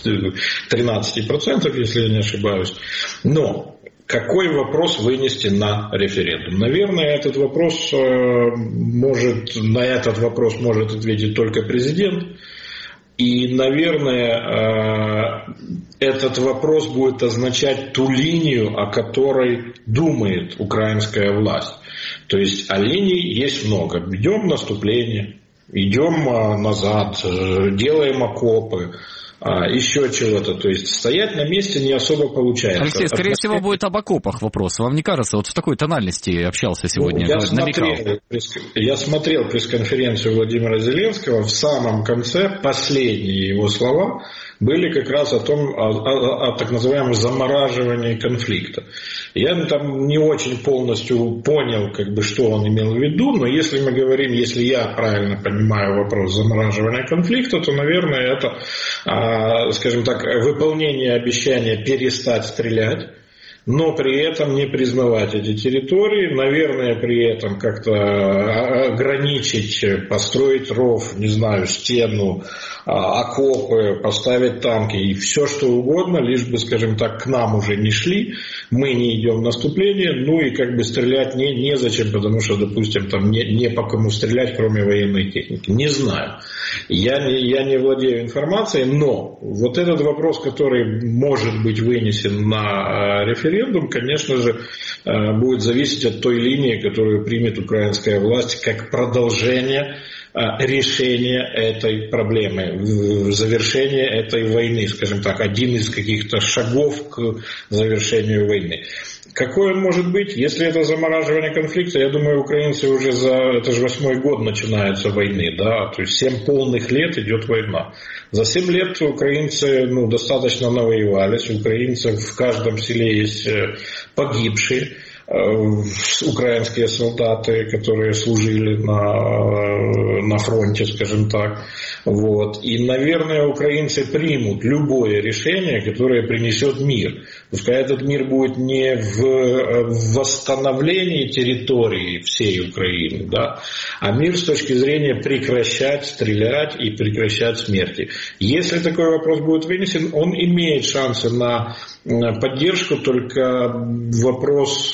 13%, если я не ошибаюсь. Но какой вопрос вынести на референдум? Наверное, на этот вопрос может ответить только президент. И, наверное, этот вопрос будет означать ту линию, о которой думает украинская власть. То есть, а линий есть много. Идем в наступление, идем назад, делаем окопы, еще чего-то. То есть стоять на месте не особо получается. Алексей, скорее всего, будет об окопах вопрос. Вам не кажется? Вот в такой тональности общался сегодня. Я смотрел пресс-конференцию Владимира Зеленского. В самом конце последние его слова были как раз о так называемом замораживании конфликта. Я там не очень полностью понял, что он имел в виду, но если я правильно понимаю вопрос замораживания конфликта, то, наверное, это, скажем так, выполнение обещания перестать стрелять, но при этом не признавать эти территории, наверное, при этом как-то ограничить, построить ров, не знаю, стену, окопы, поставить танки и все что угодно, лишь бы, скажем так, к нам уже не шли, мы не идем в наступление, ну и стрелять незачем, потому что, допустим, там не по кому стрелять, кроме военной техники. Не знаю. Я не владею информацией, но вот этот вопрос, который может быть вынесен на референдум, конечно же, будет зависеть от той линии, которую примет украинская власть как продолжение решения этой проблемы, завершения этой войны, скажем так, один из каких-то шагов к завершению войны. Какой он может быть? Если это замораживание конфликта, я думаю, украинцы уже это же 8-й год начинается войны, да, то есть 7 полных лет идет война. За 7 лет украинцы, достаточно навоевались, у украинцев в каждом селе есть погибшие, украинские солдаты, которые служили на фронте, скажем так. Вот. И, наверное, украинцы примут любое решение, которое принесет мир. Пускай этот мир будет не в восстановлении территории всей Украины, да, а мир с точки зрения прекращать стрелять и прекращать смерти. Если такой вопрос будет вынесен, он имеет шансы на поддержку, только вопрос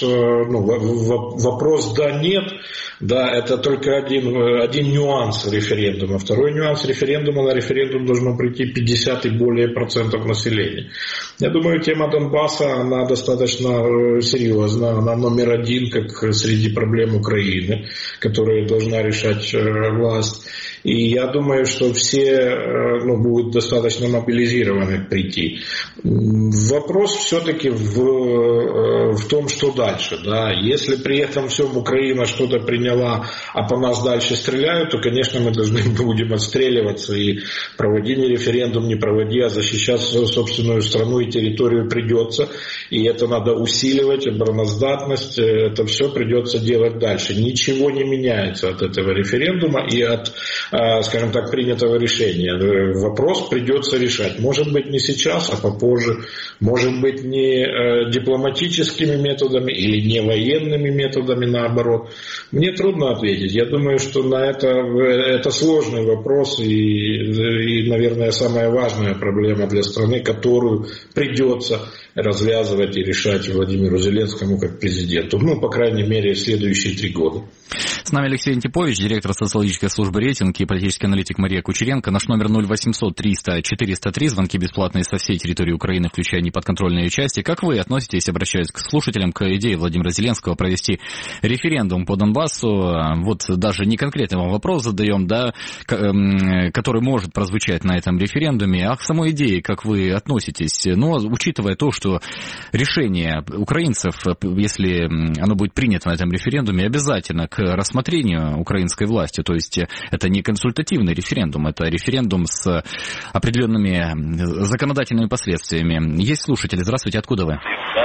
да-нет, да, это только один нюанс референдума. Второй нюанс референдума: на референдум должно прийти 50 и более процентов населения. Я думаю, тема Донбасса, она достаточно серьезна, она номер один, как среди проблем Украины, которые должна решать власть. И я думаю, что все будут достаточно мобилизированы прийти. Вопрос все-таки в том, что дальше. Да? Если при этом всем Украина что-то приняла, а по нас дальше стреляют, то, конечно, мы должны будем отстреливаться и проводи не референдум, не проводи, а защищать свою собственную страну и территорию придется. И это надо усиливать, обороноздатность, это все придется делать дальше. Ничего не меняется от этого референдума и от скажем так, принятого решения. Вопрос придется решать. Может быть, не сейчас, а попозже. Может быть, не дипломатическими методами или не военными методами, наоборот. Мне трудно ответить. Я думаю, что на это сложный вопрос и, наверное, самая важная проблема для страны, которую придется развязывать и решать Владимиру Зеленскому как президенту. Ну, по крайней мере, в следующие 3 года. С нами Алексей Антипович, директор социологической службы «Рейтинг» и политический аналитик Мария Кучеренко. Наш номер 0800 300 403. Звонки бесплатные со всей территории Украины, включая неподконтрольные части. Как вы относитесь, обращаясь к слушателям, к идее Владимира Зеленского провести референдум по Донбассу? Вот даже не конкретный вам вопрос задаем, да, который может прозвучать на этом референдуме, а к самой идее, как вы относитесь? Но учитывая то, что решение украинцев, если оно будет принято на этом референдуме, обязательно к рассмотрению украинской власти, то есть это не консультативный референдум, это референдум с определенными законодательными последствиями. Есть слушатели, здравствуйте, откуда вы?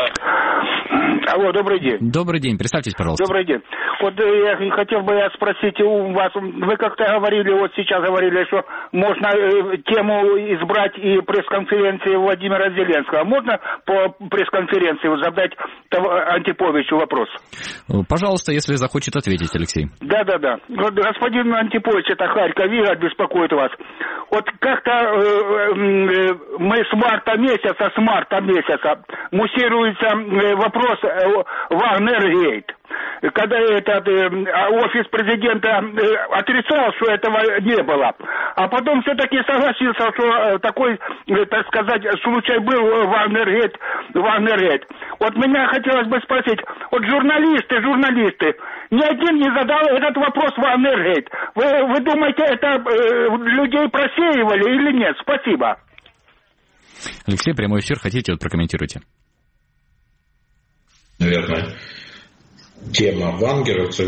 Алло, добрый день. Добрый день, представьтесь, пожалуйста. Добрый день. Вот я хотел бы спросить у вас, вы как-то говорили, вот сейчас говорили, что можно тему избрать и пресс-конференции Владимира Зеленского. Можно по пресс-конференции задать Антиповичу вопрос? Пожалуйста, если захочет ответить, Алексей. Да. Вот, господин Антипович, это Харьков, Игорь беспокоит вас. Вот как-то мы с марта месяца муссируется вопрос Вагнергейт. Когда офис президента отрицал, что этого не было, а потом все-таки согласился, что такой, так сказать, случай был Вагнергейт. Вот меня хотелось бы спросить, вот журналисты, ни один не задал этот вопрос Вагнергейт. Вы думаете, это людей просеивали или нет? Спасибо. Алексей, прямой эфир, хотите, вот прокомментируйте. Наверное, тема вагнеровцев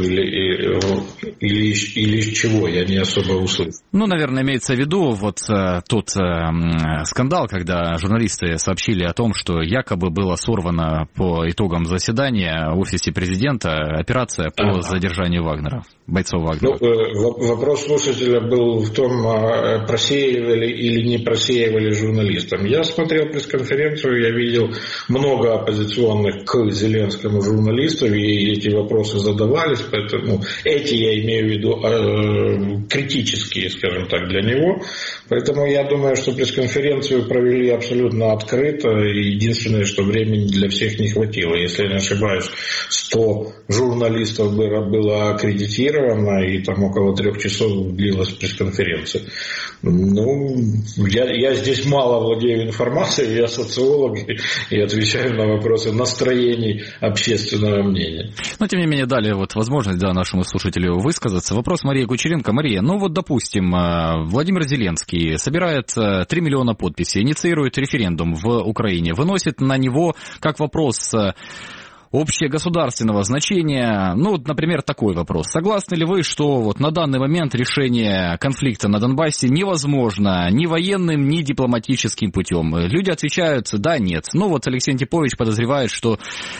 или чего, я не особо услышал. Ну, наверное, имеется в виду вот тот скандал, когда журналисты сообщили о том, что якобы была сорвана по итогам заседания в офисе президента операция по задержанию Вагнера, бойцов Вагнера. Ну, вопрос слушателя был в том, просеивали или не просеивали журналистам. Я смотрел пресс-конференцию, я видел много оппозиционных к Зеленскому журналистов, и эти вопросы задавались, поэтому эти я имею в виду критические, скажем так, для него. Поэтому я думаю, что пресс-конференцию провели абсолютно открыто, и единственное, что времени для всех не хватило. Если я не ошибаюсь, 100 журналистов было аккредитировано, и там около 3 часов длилась пресс-конференция. Ну, я здесь мало владею информацией, я социолог и отвечаю на вопросы настроений общественного мнения. Но, тем не менее, дали вот возможность, да, нашему слушателю высказаться. Вопрос Марии Кучеренко. Мария, ну вот, допустим, Владимир Зеленский собирает 3 миллиона подписей, инициирует референдум в Украине, выносит на него как вопрос общегосударственного значения. Ну, вот, например, такой вопрос. Согласны ли вы, что вот на данный момент решение конфликта на Донбассе невозможно ни военным, ни дипломатическим путем? Люди отвечают «да», «нет». Ну, вот Алексей Антипович подозревает, что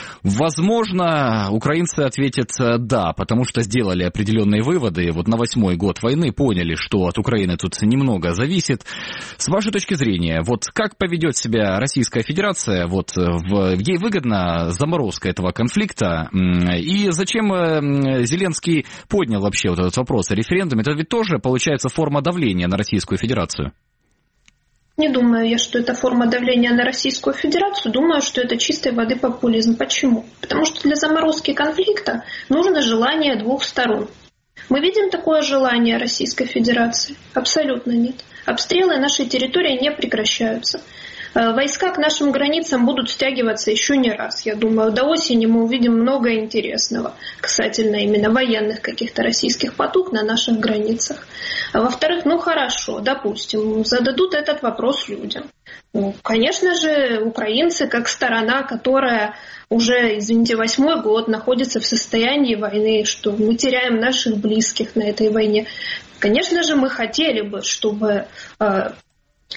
возможно, украинцы ответят «да», потому что сделали определенные выводы. Вот на 8-й год войны поняли, что от Украины тут немного зависит. С вашей точки зрения, вот как поведет себя Российская Федерация? Вот ей выгодна заморозка этого конфликта? И зачем Зеленский поднял вообще вот этот вопрос о референдуме? Это ведь тоже, получается, форма давления на Российскую Федерацию. Не думаю я, что это форма давления на Российскую Федерацию. Думаю, что это чистой воды популизм. Почему? Потому что для заморозки конфликта нужно желание 2 сторон. Мы видим такое желание Российской Федерации? Абсолютно нет. Обстрелы нашей территории не прекращаются. Войска к нашим границам будут стягиваться еще не раз. Я думаю, до осени мы увидим много интересного касательно именно военных каких-то российских потуг на наших границах. Во-вторых, хорошо, допустим, зададут этот вопрос людям. Конечно же, украинцы, как сторона, которая уже, 8-й год находится в состоянии войны, что мы теряем наших близких на этой войне. Конечно же, мы хотели бы, чтобы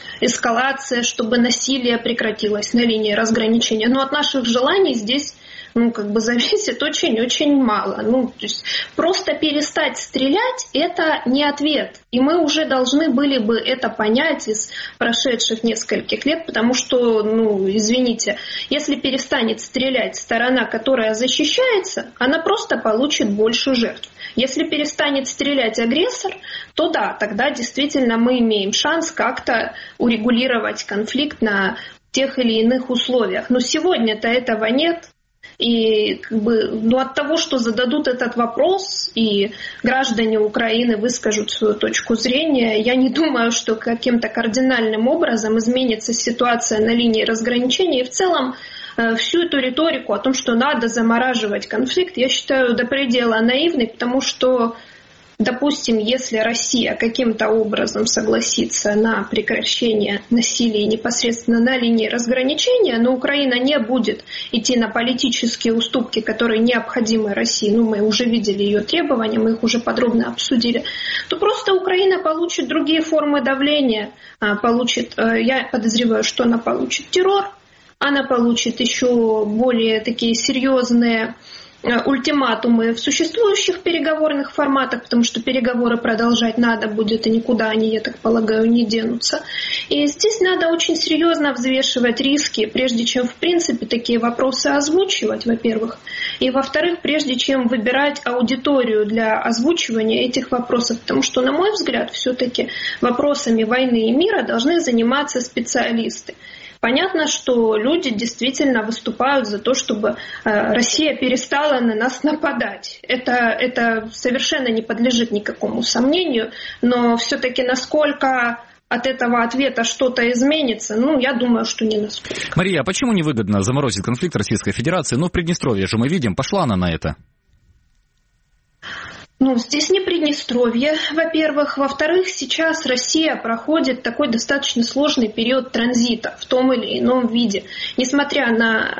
эскалация, чтобы насилие прекратилось на линии разграничения. Но от наших желаний здесь зависит очень-очень мало. То есть просто перестать стрелять – это не ответ. И мы уже должны были бы это понять из прошедших нескольких лет, потому что, извините, если перестанет стрелять сторона, которая защищается, она просто получит больше жертв. Если перестанет стрелять агрессор, то да, тогда действительно мы имеем шанс как-то урегулировать конфликт на тех или иных условиях. Но сегодня-то этого нет. И от того, что зададут этот вопрос, и граждане Украины выскажут свою точку зрения, я не думаю, что каким-то кардинальным образом изменится ситуация на линии разграничения. И в целом всю эту риторику о том, что надо замораживать конфликт, я считаю до предела наивной, потому что, допустим, если Россия каким-то образом согласится на прекращение насилия непосредственно на линии разграничения, но Украина не будет идти на политические уступки, которые необходимы России, мы уже видели ее требования, мы их уже подробно обсудили, то просто Украина получит другие формы давления, я подозреваю, что она получит террор, она получит еще более такие серьезные ультиматумы в существующих переговорных форматах, потому что переговоры продолжать надо будет, и никуда они, я так полагаю, не денутся. И здесь надо очень серьезно взвешивать риски, прежде чем, в принципе, такие вопросы озвучивать, во-первых. И, во-вторых, прежде чем выбирать аудиторию для озвучивания этих вопросов, потому что, на мой взгляд, все-таки вопросами войны и мира должны заниматься специалисты. Понятно, что люди действительно выступают за то, чтобы Россия перестала на нас нападать. Это совершенно не подлежит никакому сомнению, но все-таки насколько от этого ответа что-то изменится, я думаю, что не насколько. Мария, а почему невыгодно заморозить конфликт Российской Федерации? В Приднестровье же мы видим, пошла она на это. Здесь не Приднестровье, во-первых. Во-вторых, сейчас Россия проходит такой достаточно сложный период транзита в том или ином виде. Несмотря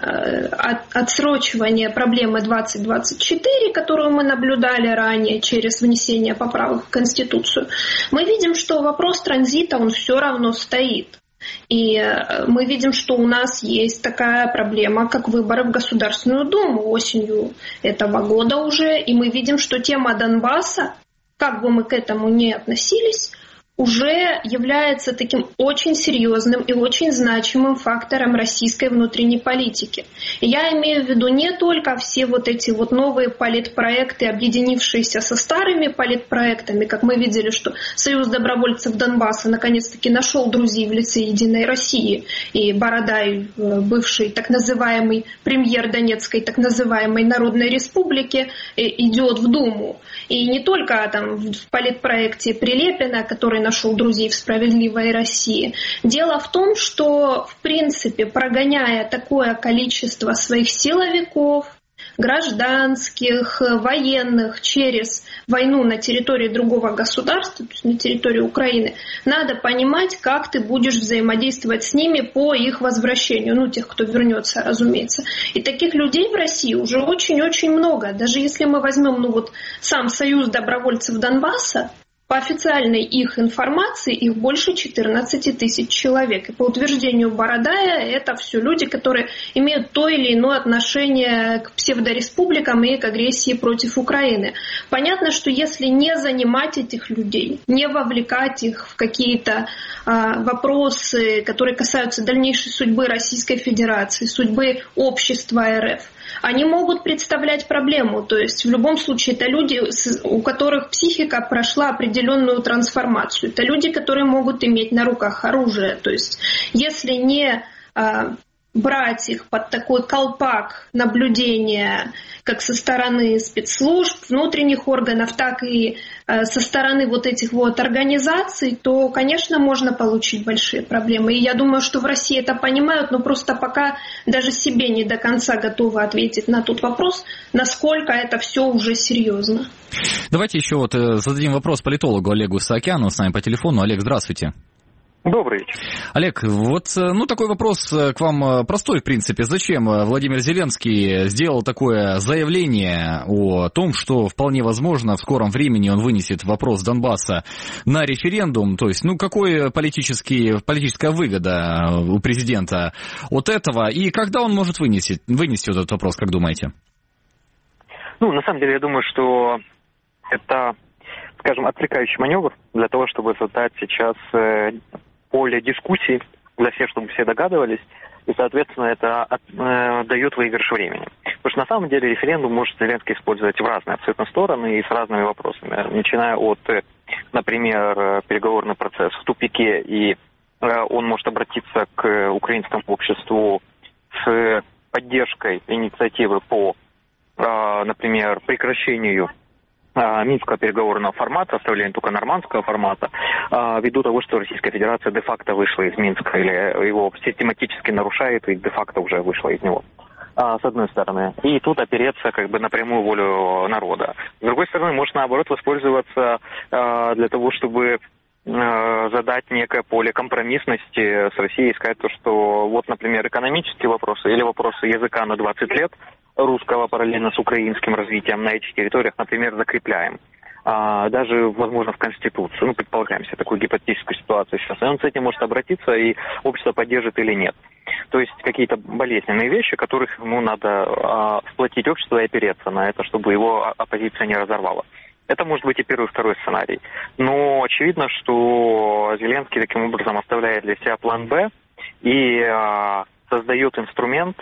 на отсрочивание проблемы 2024, которую мы наблюдали ранее через внесение поправок в Конституцию, мы видим, что вопрос транзита, он все равно стоит. И мы видим, что у нас есть такая проблема, как выборы в Государственную Думу осенью этого года уже. И мы видим, что тема Донбасса, как бы мы к этому ни относились, уже является таким очень серьезным и очень значимым фактором российской внутренней политики. И я имею в виду не только все эти новые политпроекты, объединившиеся со старыми политпроектами, как мы видели, что Союз добровольцев Донбасса наконец-таки нашел друзей в лице Единой России, и Бородай, бывший так называемый премьер Донецкой так называемой Народной Республики, идет в Думу. И не только в политпроекте Прилепина, который нашел друзей в «Справедливой России». Дело в том, что, в принципе, прогоняя такое количество своих силовиков, гражданских, военных через войну на территории другого государства, то есть на территории Украины, надо понимать, как ты будешь взаимодействовать с ними по их возвращению, тех, кто вернется, разумеется. И таких людей в России уже очень-очень много. Даже если мы возьмем сам Союз добровольцев Донбасса, по официальной их информации, их больше 14 тысяч человек. И по утверждению Бородая, это все люди, которые имеют то или иное отношение к псевдореспубликам и к агрессии против Украины. Понятно, что если не занимать этих людей, не вовлекать их в какие-то вопросы, которые касаются дальнейшей судьбы Российской Федерации, судьбы общества РФ, они могут представлять проблему. То есть в любом случае это люди, у которых психика прошла определенную трансформацию. Это люди, которые могут иметь на руках оружие. То есть если не брать их под такой колпак наблюдения как со стороны спецслужб, внутренних органов, так и со стороны этих организаций, то, конечно, можно получить большие проблемы. И я думаю, что в России это понимают, но просто пока даже себе не до конца готовы ответить на тот вопрос, насколько это все уже серьезно. Давайте еще зададим вопрос политологу Олегу Саакяну с нами по телефону. Олег, здравствуйте. Добрый вечер. Олег, вот такой вопрос к вам простой, в принципе. Зачем Владимир Зеленский сделал такое заявление о том, что вполне возможно в скором времени он вынесет вопрос Донбасса на референдум? То есть, какая политическая выгода у президента от этого? И когда он может вынести вот этот вопрос, как думаете? На самом деле, я думаю, что это, скажем, отвлекающий маневр для того, чтобы создать сейчас поле дискуссий для всех, чтобы все догадывались, и, соответственно, это дает выигрыш времени. Потому что, на самом деле, референдум может Зеленский использовать в разные абсолютно стороны и с разными вопросами. Начиная от, например, переговорный процесс в тупике, и он может обратиться к украинскому обществу с поддержкой инициативы по, например, прекращению Минского переговорного формата, оставление только нормандского формата, ввиду того, что Российская Федерация де-факто вышла из Минска, или его систематически нарушает и де-факто уже вышла из него, с одной стороны. И тут опереться на прямую волю народа. С другой стороны, может, наоборот, воспользоваться для того, чтобы задать некое поле компромиссности с Россией и сказать то, что например, экономические вопросы или вопросы языка на 20 лет русского параллельно с украинским развитием на этих территориях, например, закрепляем. Даже, возможно, в Конституцию. Предполагаем себе такую гипотетическую ситуацию сейчас. И он с этим может обратиться, и общество поддержит или нет. То есть какие-то болезненные вещи, которых ему надо сплотить общество и опереться на это, чтобы его оппозиция не разорвала. Это может быть и первый, и второй сценарий. Но очевидно, что Зеленский таким образом оставляет для себя план «Б» и создает инструмент,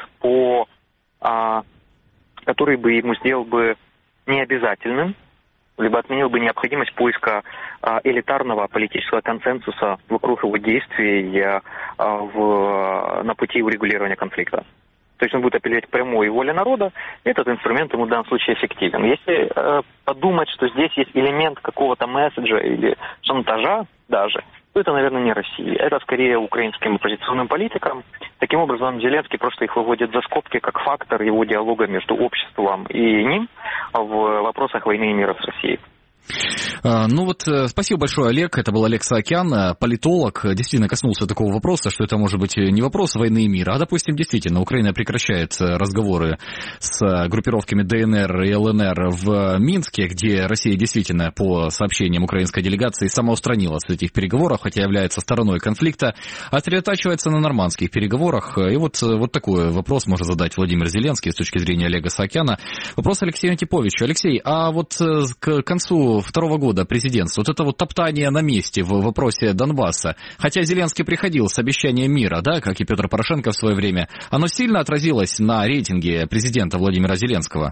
который бы ему сделал бы необязательным, либо отменил бы необходимость поиска элитарного политического консенсуса вокруг его действий на пути урегулирования конфликта. То есть он будет апеллировать к прямой воле народа, этот инструмент ему в данном случае эффективен. Если подумать, что здесь есть элемент какого-то месседжа или шантажа даже, то это, наверное, не Россия. Это скорее украинским оппозиционным политикам. Таким образом, Зеленский просто их выводит за скобки как фактор его диалога между обществом и ним в вопросах войны и мира с Россией. Спасибо большое, Олег. Это был Олег Саакян, политолог. Действительно коснулся такого вопроса, что это может быть не вопрос войны и мира, а, допустим, действительно, Украина прекращает разговоры с группировками ДНР и ЛНР в Минске, где Россия действительно, по сообщениям украинской делегации, самоустранилась с этих переговоров, хотя является стороной конфликта, сосредотачивается на нормандских переговорах. И вот такой вопрос может задать Владимир Зеленский с точки зрения Олега Саакяна. Вопрос Алексею Антиповичу. Алексей, к концу второго года президентства, это топтание на месте в вопросе Донбасса, хотя Зеленский приходил с обещанием мира, как и Петр Порошенко в свое время, оно сильно отразилось на рейтинге президента Владимира Зеленского?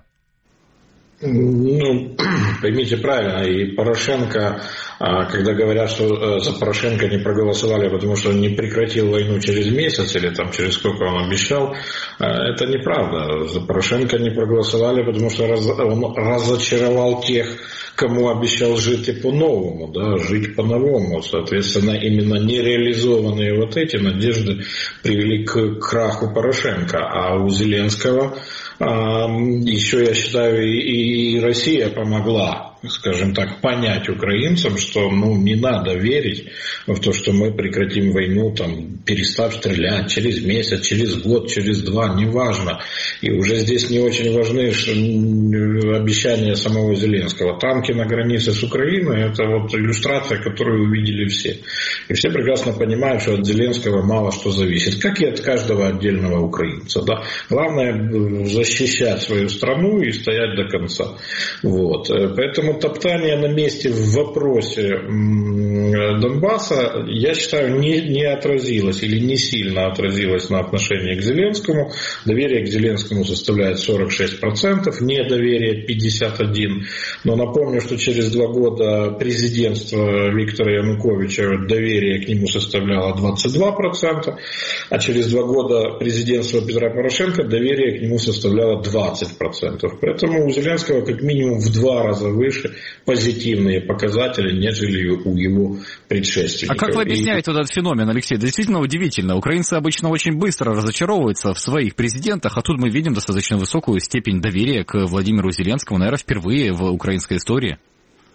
Поймите правильно, и Порошенко, когда говорят, что за Порошенко не проголосовали, потому что он не прекратил войну через месяц или через сколько он обещал, это неправда. За Порошенко не проголосовали, потому что он разочаровал тех, кому обещал жить по-новому, жить по-новому. Соответственно, именно нереализованные эти надежды привели к краху Порошенко, а у Зеленского еще, я считаю, и Россия помогла, скажем так, понять украинцам, что не надо верить в то, что мы прекратим войну, перестав стрелять через месяц, через год, через два, неважно. И уже здесь не очень важны обещания самого Зеленского. Танки на границе с Украиной – это иллюстрация, которую увидели все. И все прекрасно понимают, что от Зеленского мало что зависит, как и от каждого отдельного украинца. Главное защищать свою страну и стоять до конца. Поэтому топтание на месте в вопросе Донбасса, я считаю, не отразилось или не сильно отразилось на отношении к Зеленскому. Доверие к Зеленскому составляет 46%, недоверие 51%. Но напомню, что через 2 года президентства Виктора Януковича доверие к нему составляло 22%, а через 2 года президентства Петра Порошенко доверие к нему составляло 20%. Поэтому у Зеленского как минимум в 2 раза выше позитивные показатели, нежели у его предшественников. А как вы объясняете этот феномен, Алексей? Действительно удивительно. Украинцы обычно очень быстро разочаровываются в своих президентах, а тут мы видим достаточно высокую степень доверия к Владимиру Зеленскому, наверное, впервые в украинской истории.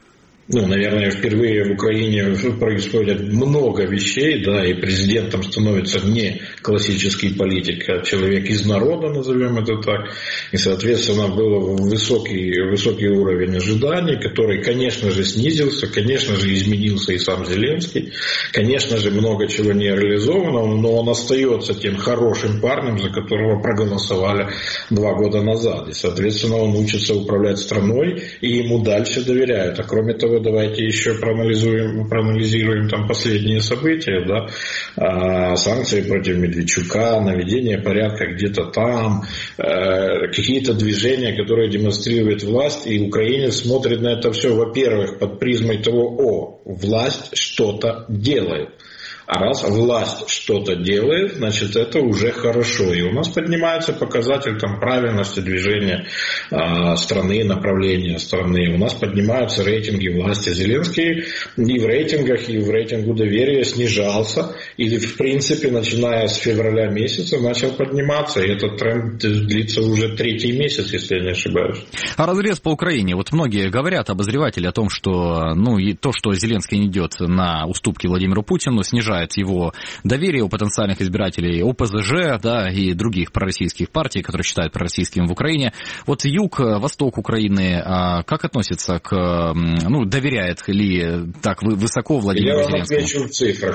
наверное, впервые в Украине происходит много вещей, да, и президентом становится не классический политик, а человек из народа, назовем это так. И, соответственно, был высокий уровень ожиданий, который, конечно же, снизился, конечно же, изменился и сам Зеленский. Конечно же, много чего не реализовано, но он остается тем хорошим парнем, за которого проголосовали 2 года назад. И, соответственно, он учится управлять страной, и ему дальше доверяют. А кроме того, давайте еще проанализируем там последние события, да, санкции против Медведчука, наведение порядка где-то там, какие-то движения, которые демонстрирует власть, и украинец смотрит на это все, во-первых, под призмой того, власть что-то делает. А раз власть что-то делает, значит, это уже хорошо. И у нас поднимается показатель там правильности движения страны, направления страны. У нас поднимаются рейтинги власти. Зеленский и в рейтингах, и в рейтингу доверия снижался. И, в принципе, начиная с февраля месяца, начал подниматься. И этот тренд длится уже 3-й месяц, если я не ошибаюсь. А разрез по Украине. Вот многие говорят, обозреватели, о том, что и то, что Зеленский идет на уступки Владимиру Путину, снижает его доверие у потенциальных избирателей ОПЗЖ, да, и других пророссийских партий, которые считают пророссийским в Украине. Вот юг, восток Украины, как относится к, доверяет ли так высоко Владимиру Зеленскому? Я вам отвечу в цифрах.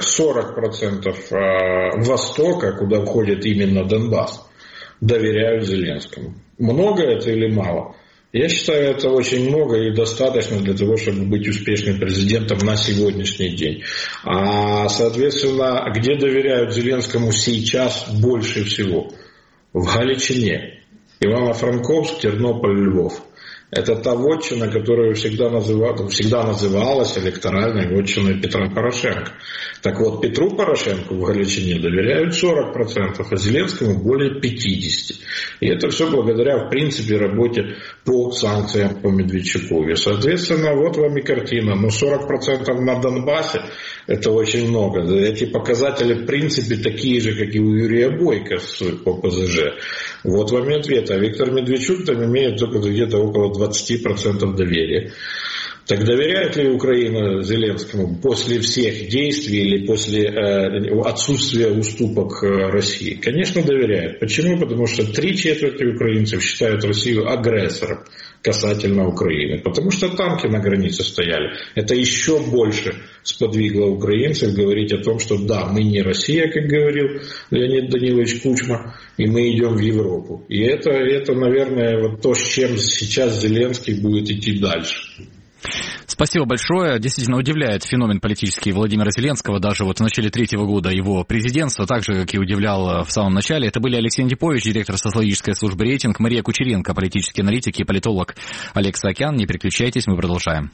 40% Востока, куда входит именно Донбасс, доверяют Зеленскому. Много это или мало? Я считаю, это очень много и достаточно для того, чтобы быть успешным президентом на сегодняшний день. А, соответственно, где доверяют Зеленскому сейчас больше всего? В Галичине. Ивано-Франковск, Тернополь, Львов. Это та вотчина, которая всегда называлась электоральной вотчиной Петра Порошенко. Так вот, Петру Порошенко в Галичине доверяют 40%, а Зеленскому более 50%. И это все благодаря, в принципе, работе по санкциям по Медведчуку. И, соответственно, вот вам и картина. 40% на Донбассе – это очень много. Эти показатели, в принципе, такие же, как и у Юрия Бойко по ПЗЖ. Вот вам и ответ. А Виктор Медведчук там имеет только где-то около 20% доверия. Так доверяет ли Украина Зеленскому после всех действий или после отсутствия уступок России? Конечно, доверяет. Почему? Потому что 3/4 украинцев считают Россию агрессором касательно Украины. Потому что танки на границе стояли. Это еще больше сподвигло украинцев говорить о том, что да, мы не Россия, как говорил Леонид Данилович Кучма, и мы идем в Европу. И это наверное, вот то, с чем сейчас Зеленский будет идти дальше. Спасибо большое. Действительно удивляет феномен политический Владимира Зеленского. Даже вот в начале 3-го года его президентства, так же, как и удивлял в самом начале. Это были Алексей Антипович, директор социологической службы «Рейтинг», Мария Кучеренко, политический аналитик и политолог Олег Саакян. Не переключайтесь, мы продолжаем.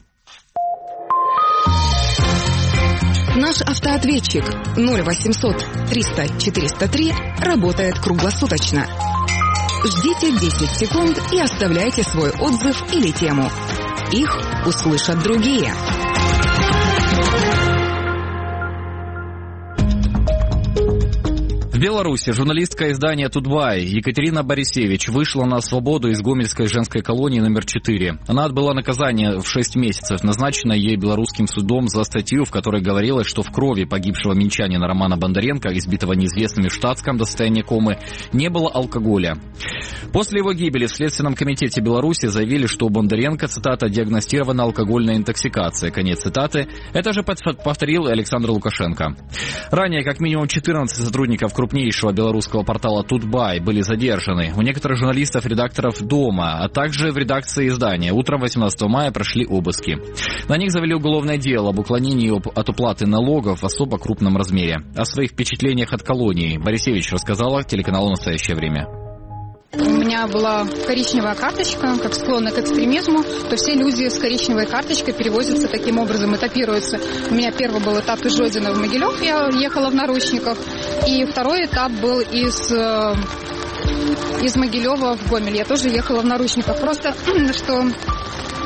Наш автоответчик 0800 300 403 работает круглосуточно. Ждите 10 секунд и оставляйте свой отзыв или тему. Их услышат другие. В Беларуси журналистка издания «Тутбай» Екатерина Борисевич вышла на свободу из Гомельской женской колонии номер 4. Она отбыла наказание в 6 месяцев, назначенное ей белорусским судом за статью, в которой говорилось, что в крови погибшего минчанина Романа Бондаренко, избитого неизвестными в штатском до состояния комы, не было алкоголя. После его гибели в Следственном комитете Беларуси заявили, что у Бондаренко, цитата, диагностирована алкогольная интоксикация. Конец цитаты. Это же повторил и Александр Лукашенко. Ранее как минимум 14 сотрудников крупнейшего белорусского портала «Тутбай» были задержаны. У некоторых журналистов, редакторов «Дома», а также в редакции издания. Утром 18 мая прошли обыски. На них завели уголовное дело об уклонении от уплаты налогов в особо крупном размере. О своих впечатлениях от колонии Борисевич рассказала телеканалу «Настоящее время». У меня была коричневая карточка, как склонна к экстремизму, то все люди с коричневой карточкой перевозятся таким образом, этапируются. У меня первый был этап из Жодина в Могилев, я ехала в наручниках, и второй этап был из Могилева в Гомель, я тоже ехала в наручниках. Просто, что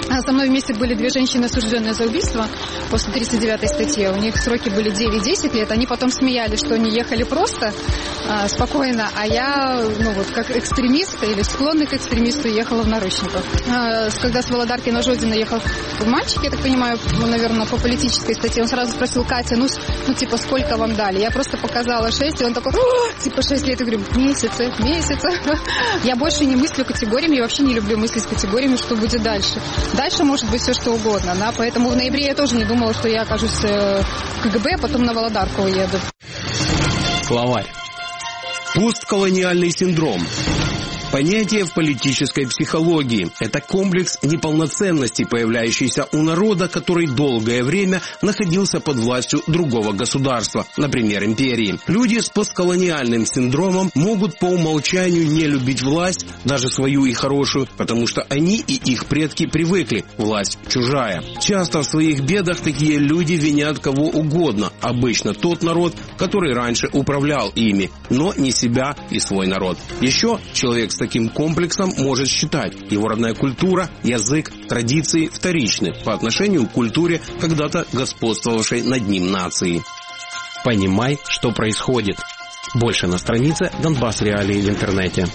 Со мной вместе были 2 женщины, осужденные за убийство после 39-й статьи. У них сроки были 9-10 лет. Они потом смеялись, что они ехали просто, спокойно, а я, как экстремист или склонный к экстремисту, ехала в наручниках. Когда с Володарки на Жодино ехал мальчик, я так понимаю, наверное, по политической статье, он сразу спросил: Катя, сколько вам дали? Я просто показала 6, и он такой: 6 лет. Я говорю: месяцы. Я больше не мыслю категориями, я вообще не люблю мыслить категориями, что будет дальше. Дальше может быть все что угодно, да, поэтому в ноябре я тоже не думала, что я окажусь в КГБ, а потом на Володарку уеду. Словарь. Постколониальный синдром. Понятие в политической психологии. Это комплекс неполноценности, появляющийся у народа, который долгое время находился под властью другого государства, например, империи. Люди с постколониальным синдромом могут по умолчанию не любить власть, даже свою и хорошую, потому что они и их предки привыкли, власть чужая. Часто в своих бедах такие люди винят кого угодно, обычно тот народ, который раньше управлял ими, но не себя и свой народ. Еще человек с таким комплексом может считать, его родная культура, язык, традиции вторичны по отношению к культуре когда-то господствовавшей над ним нации. Понимай, что происходит. Больше на странице Донбасс Реалии в интернете.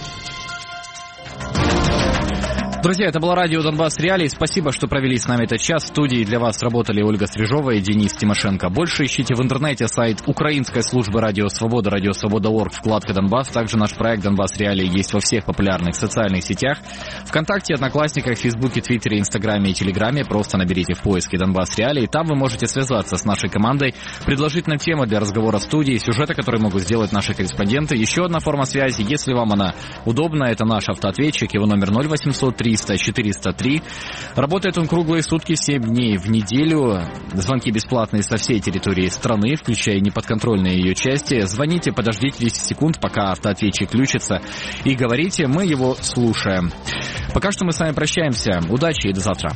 Друзья, это было радио Донбасс Реалии. Спасибо, что провели с нами этот час. В студии для вас работали Ольга Стрижова и Денис Тимошенко. Больше ищите в интернете сайт Украинской службы Радио Свобода, радиосвобода.орг, вкладка Донбасс. Также наш проект Донбасс Реалии есть во всех популярных социальных сетях. ВКонтакте, Одноклассниках, Фейсбуке, Твиттере, Инстаграме и Телеграме. Просто наберите в поиске Донбасс Реалии. Там вы можете связаться с нашей командой, предложить нам темы для разговора в студии, сюжеты, которые могут сделать наши корреспонденты. Еще одна форма связи, если вам она удобна, это наш автоответчик, его номер 0800 300 403. Работает он круглые сутки, 7 дней в неделю. Звонки бесплатные со всей территории страны, включая неподконтрольные ее части. Звоните, подождите 10 секунд, пока автоответчик включится, и говорите, мы его слушаем. Пока что мы с вами прощаемся. Удачи и до завтра.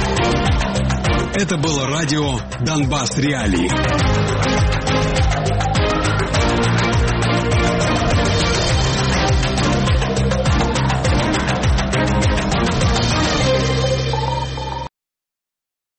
Это было радио «Донбасс Реалии».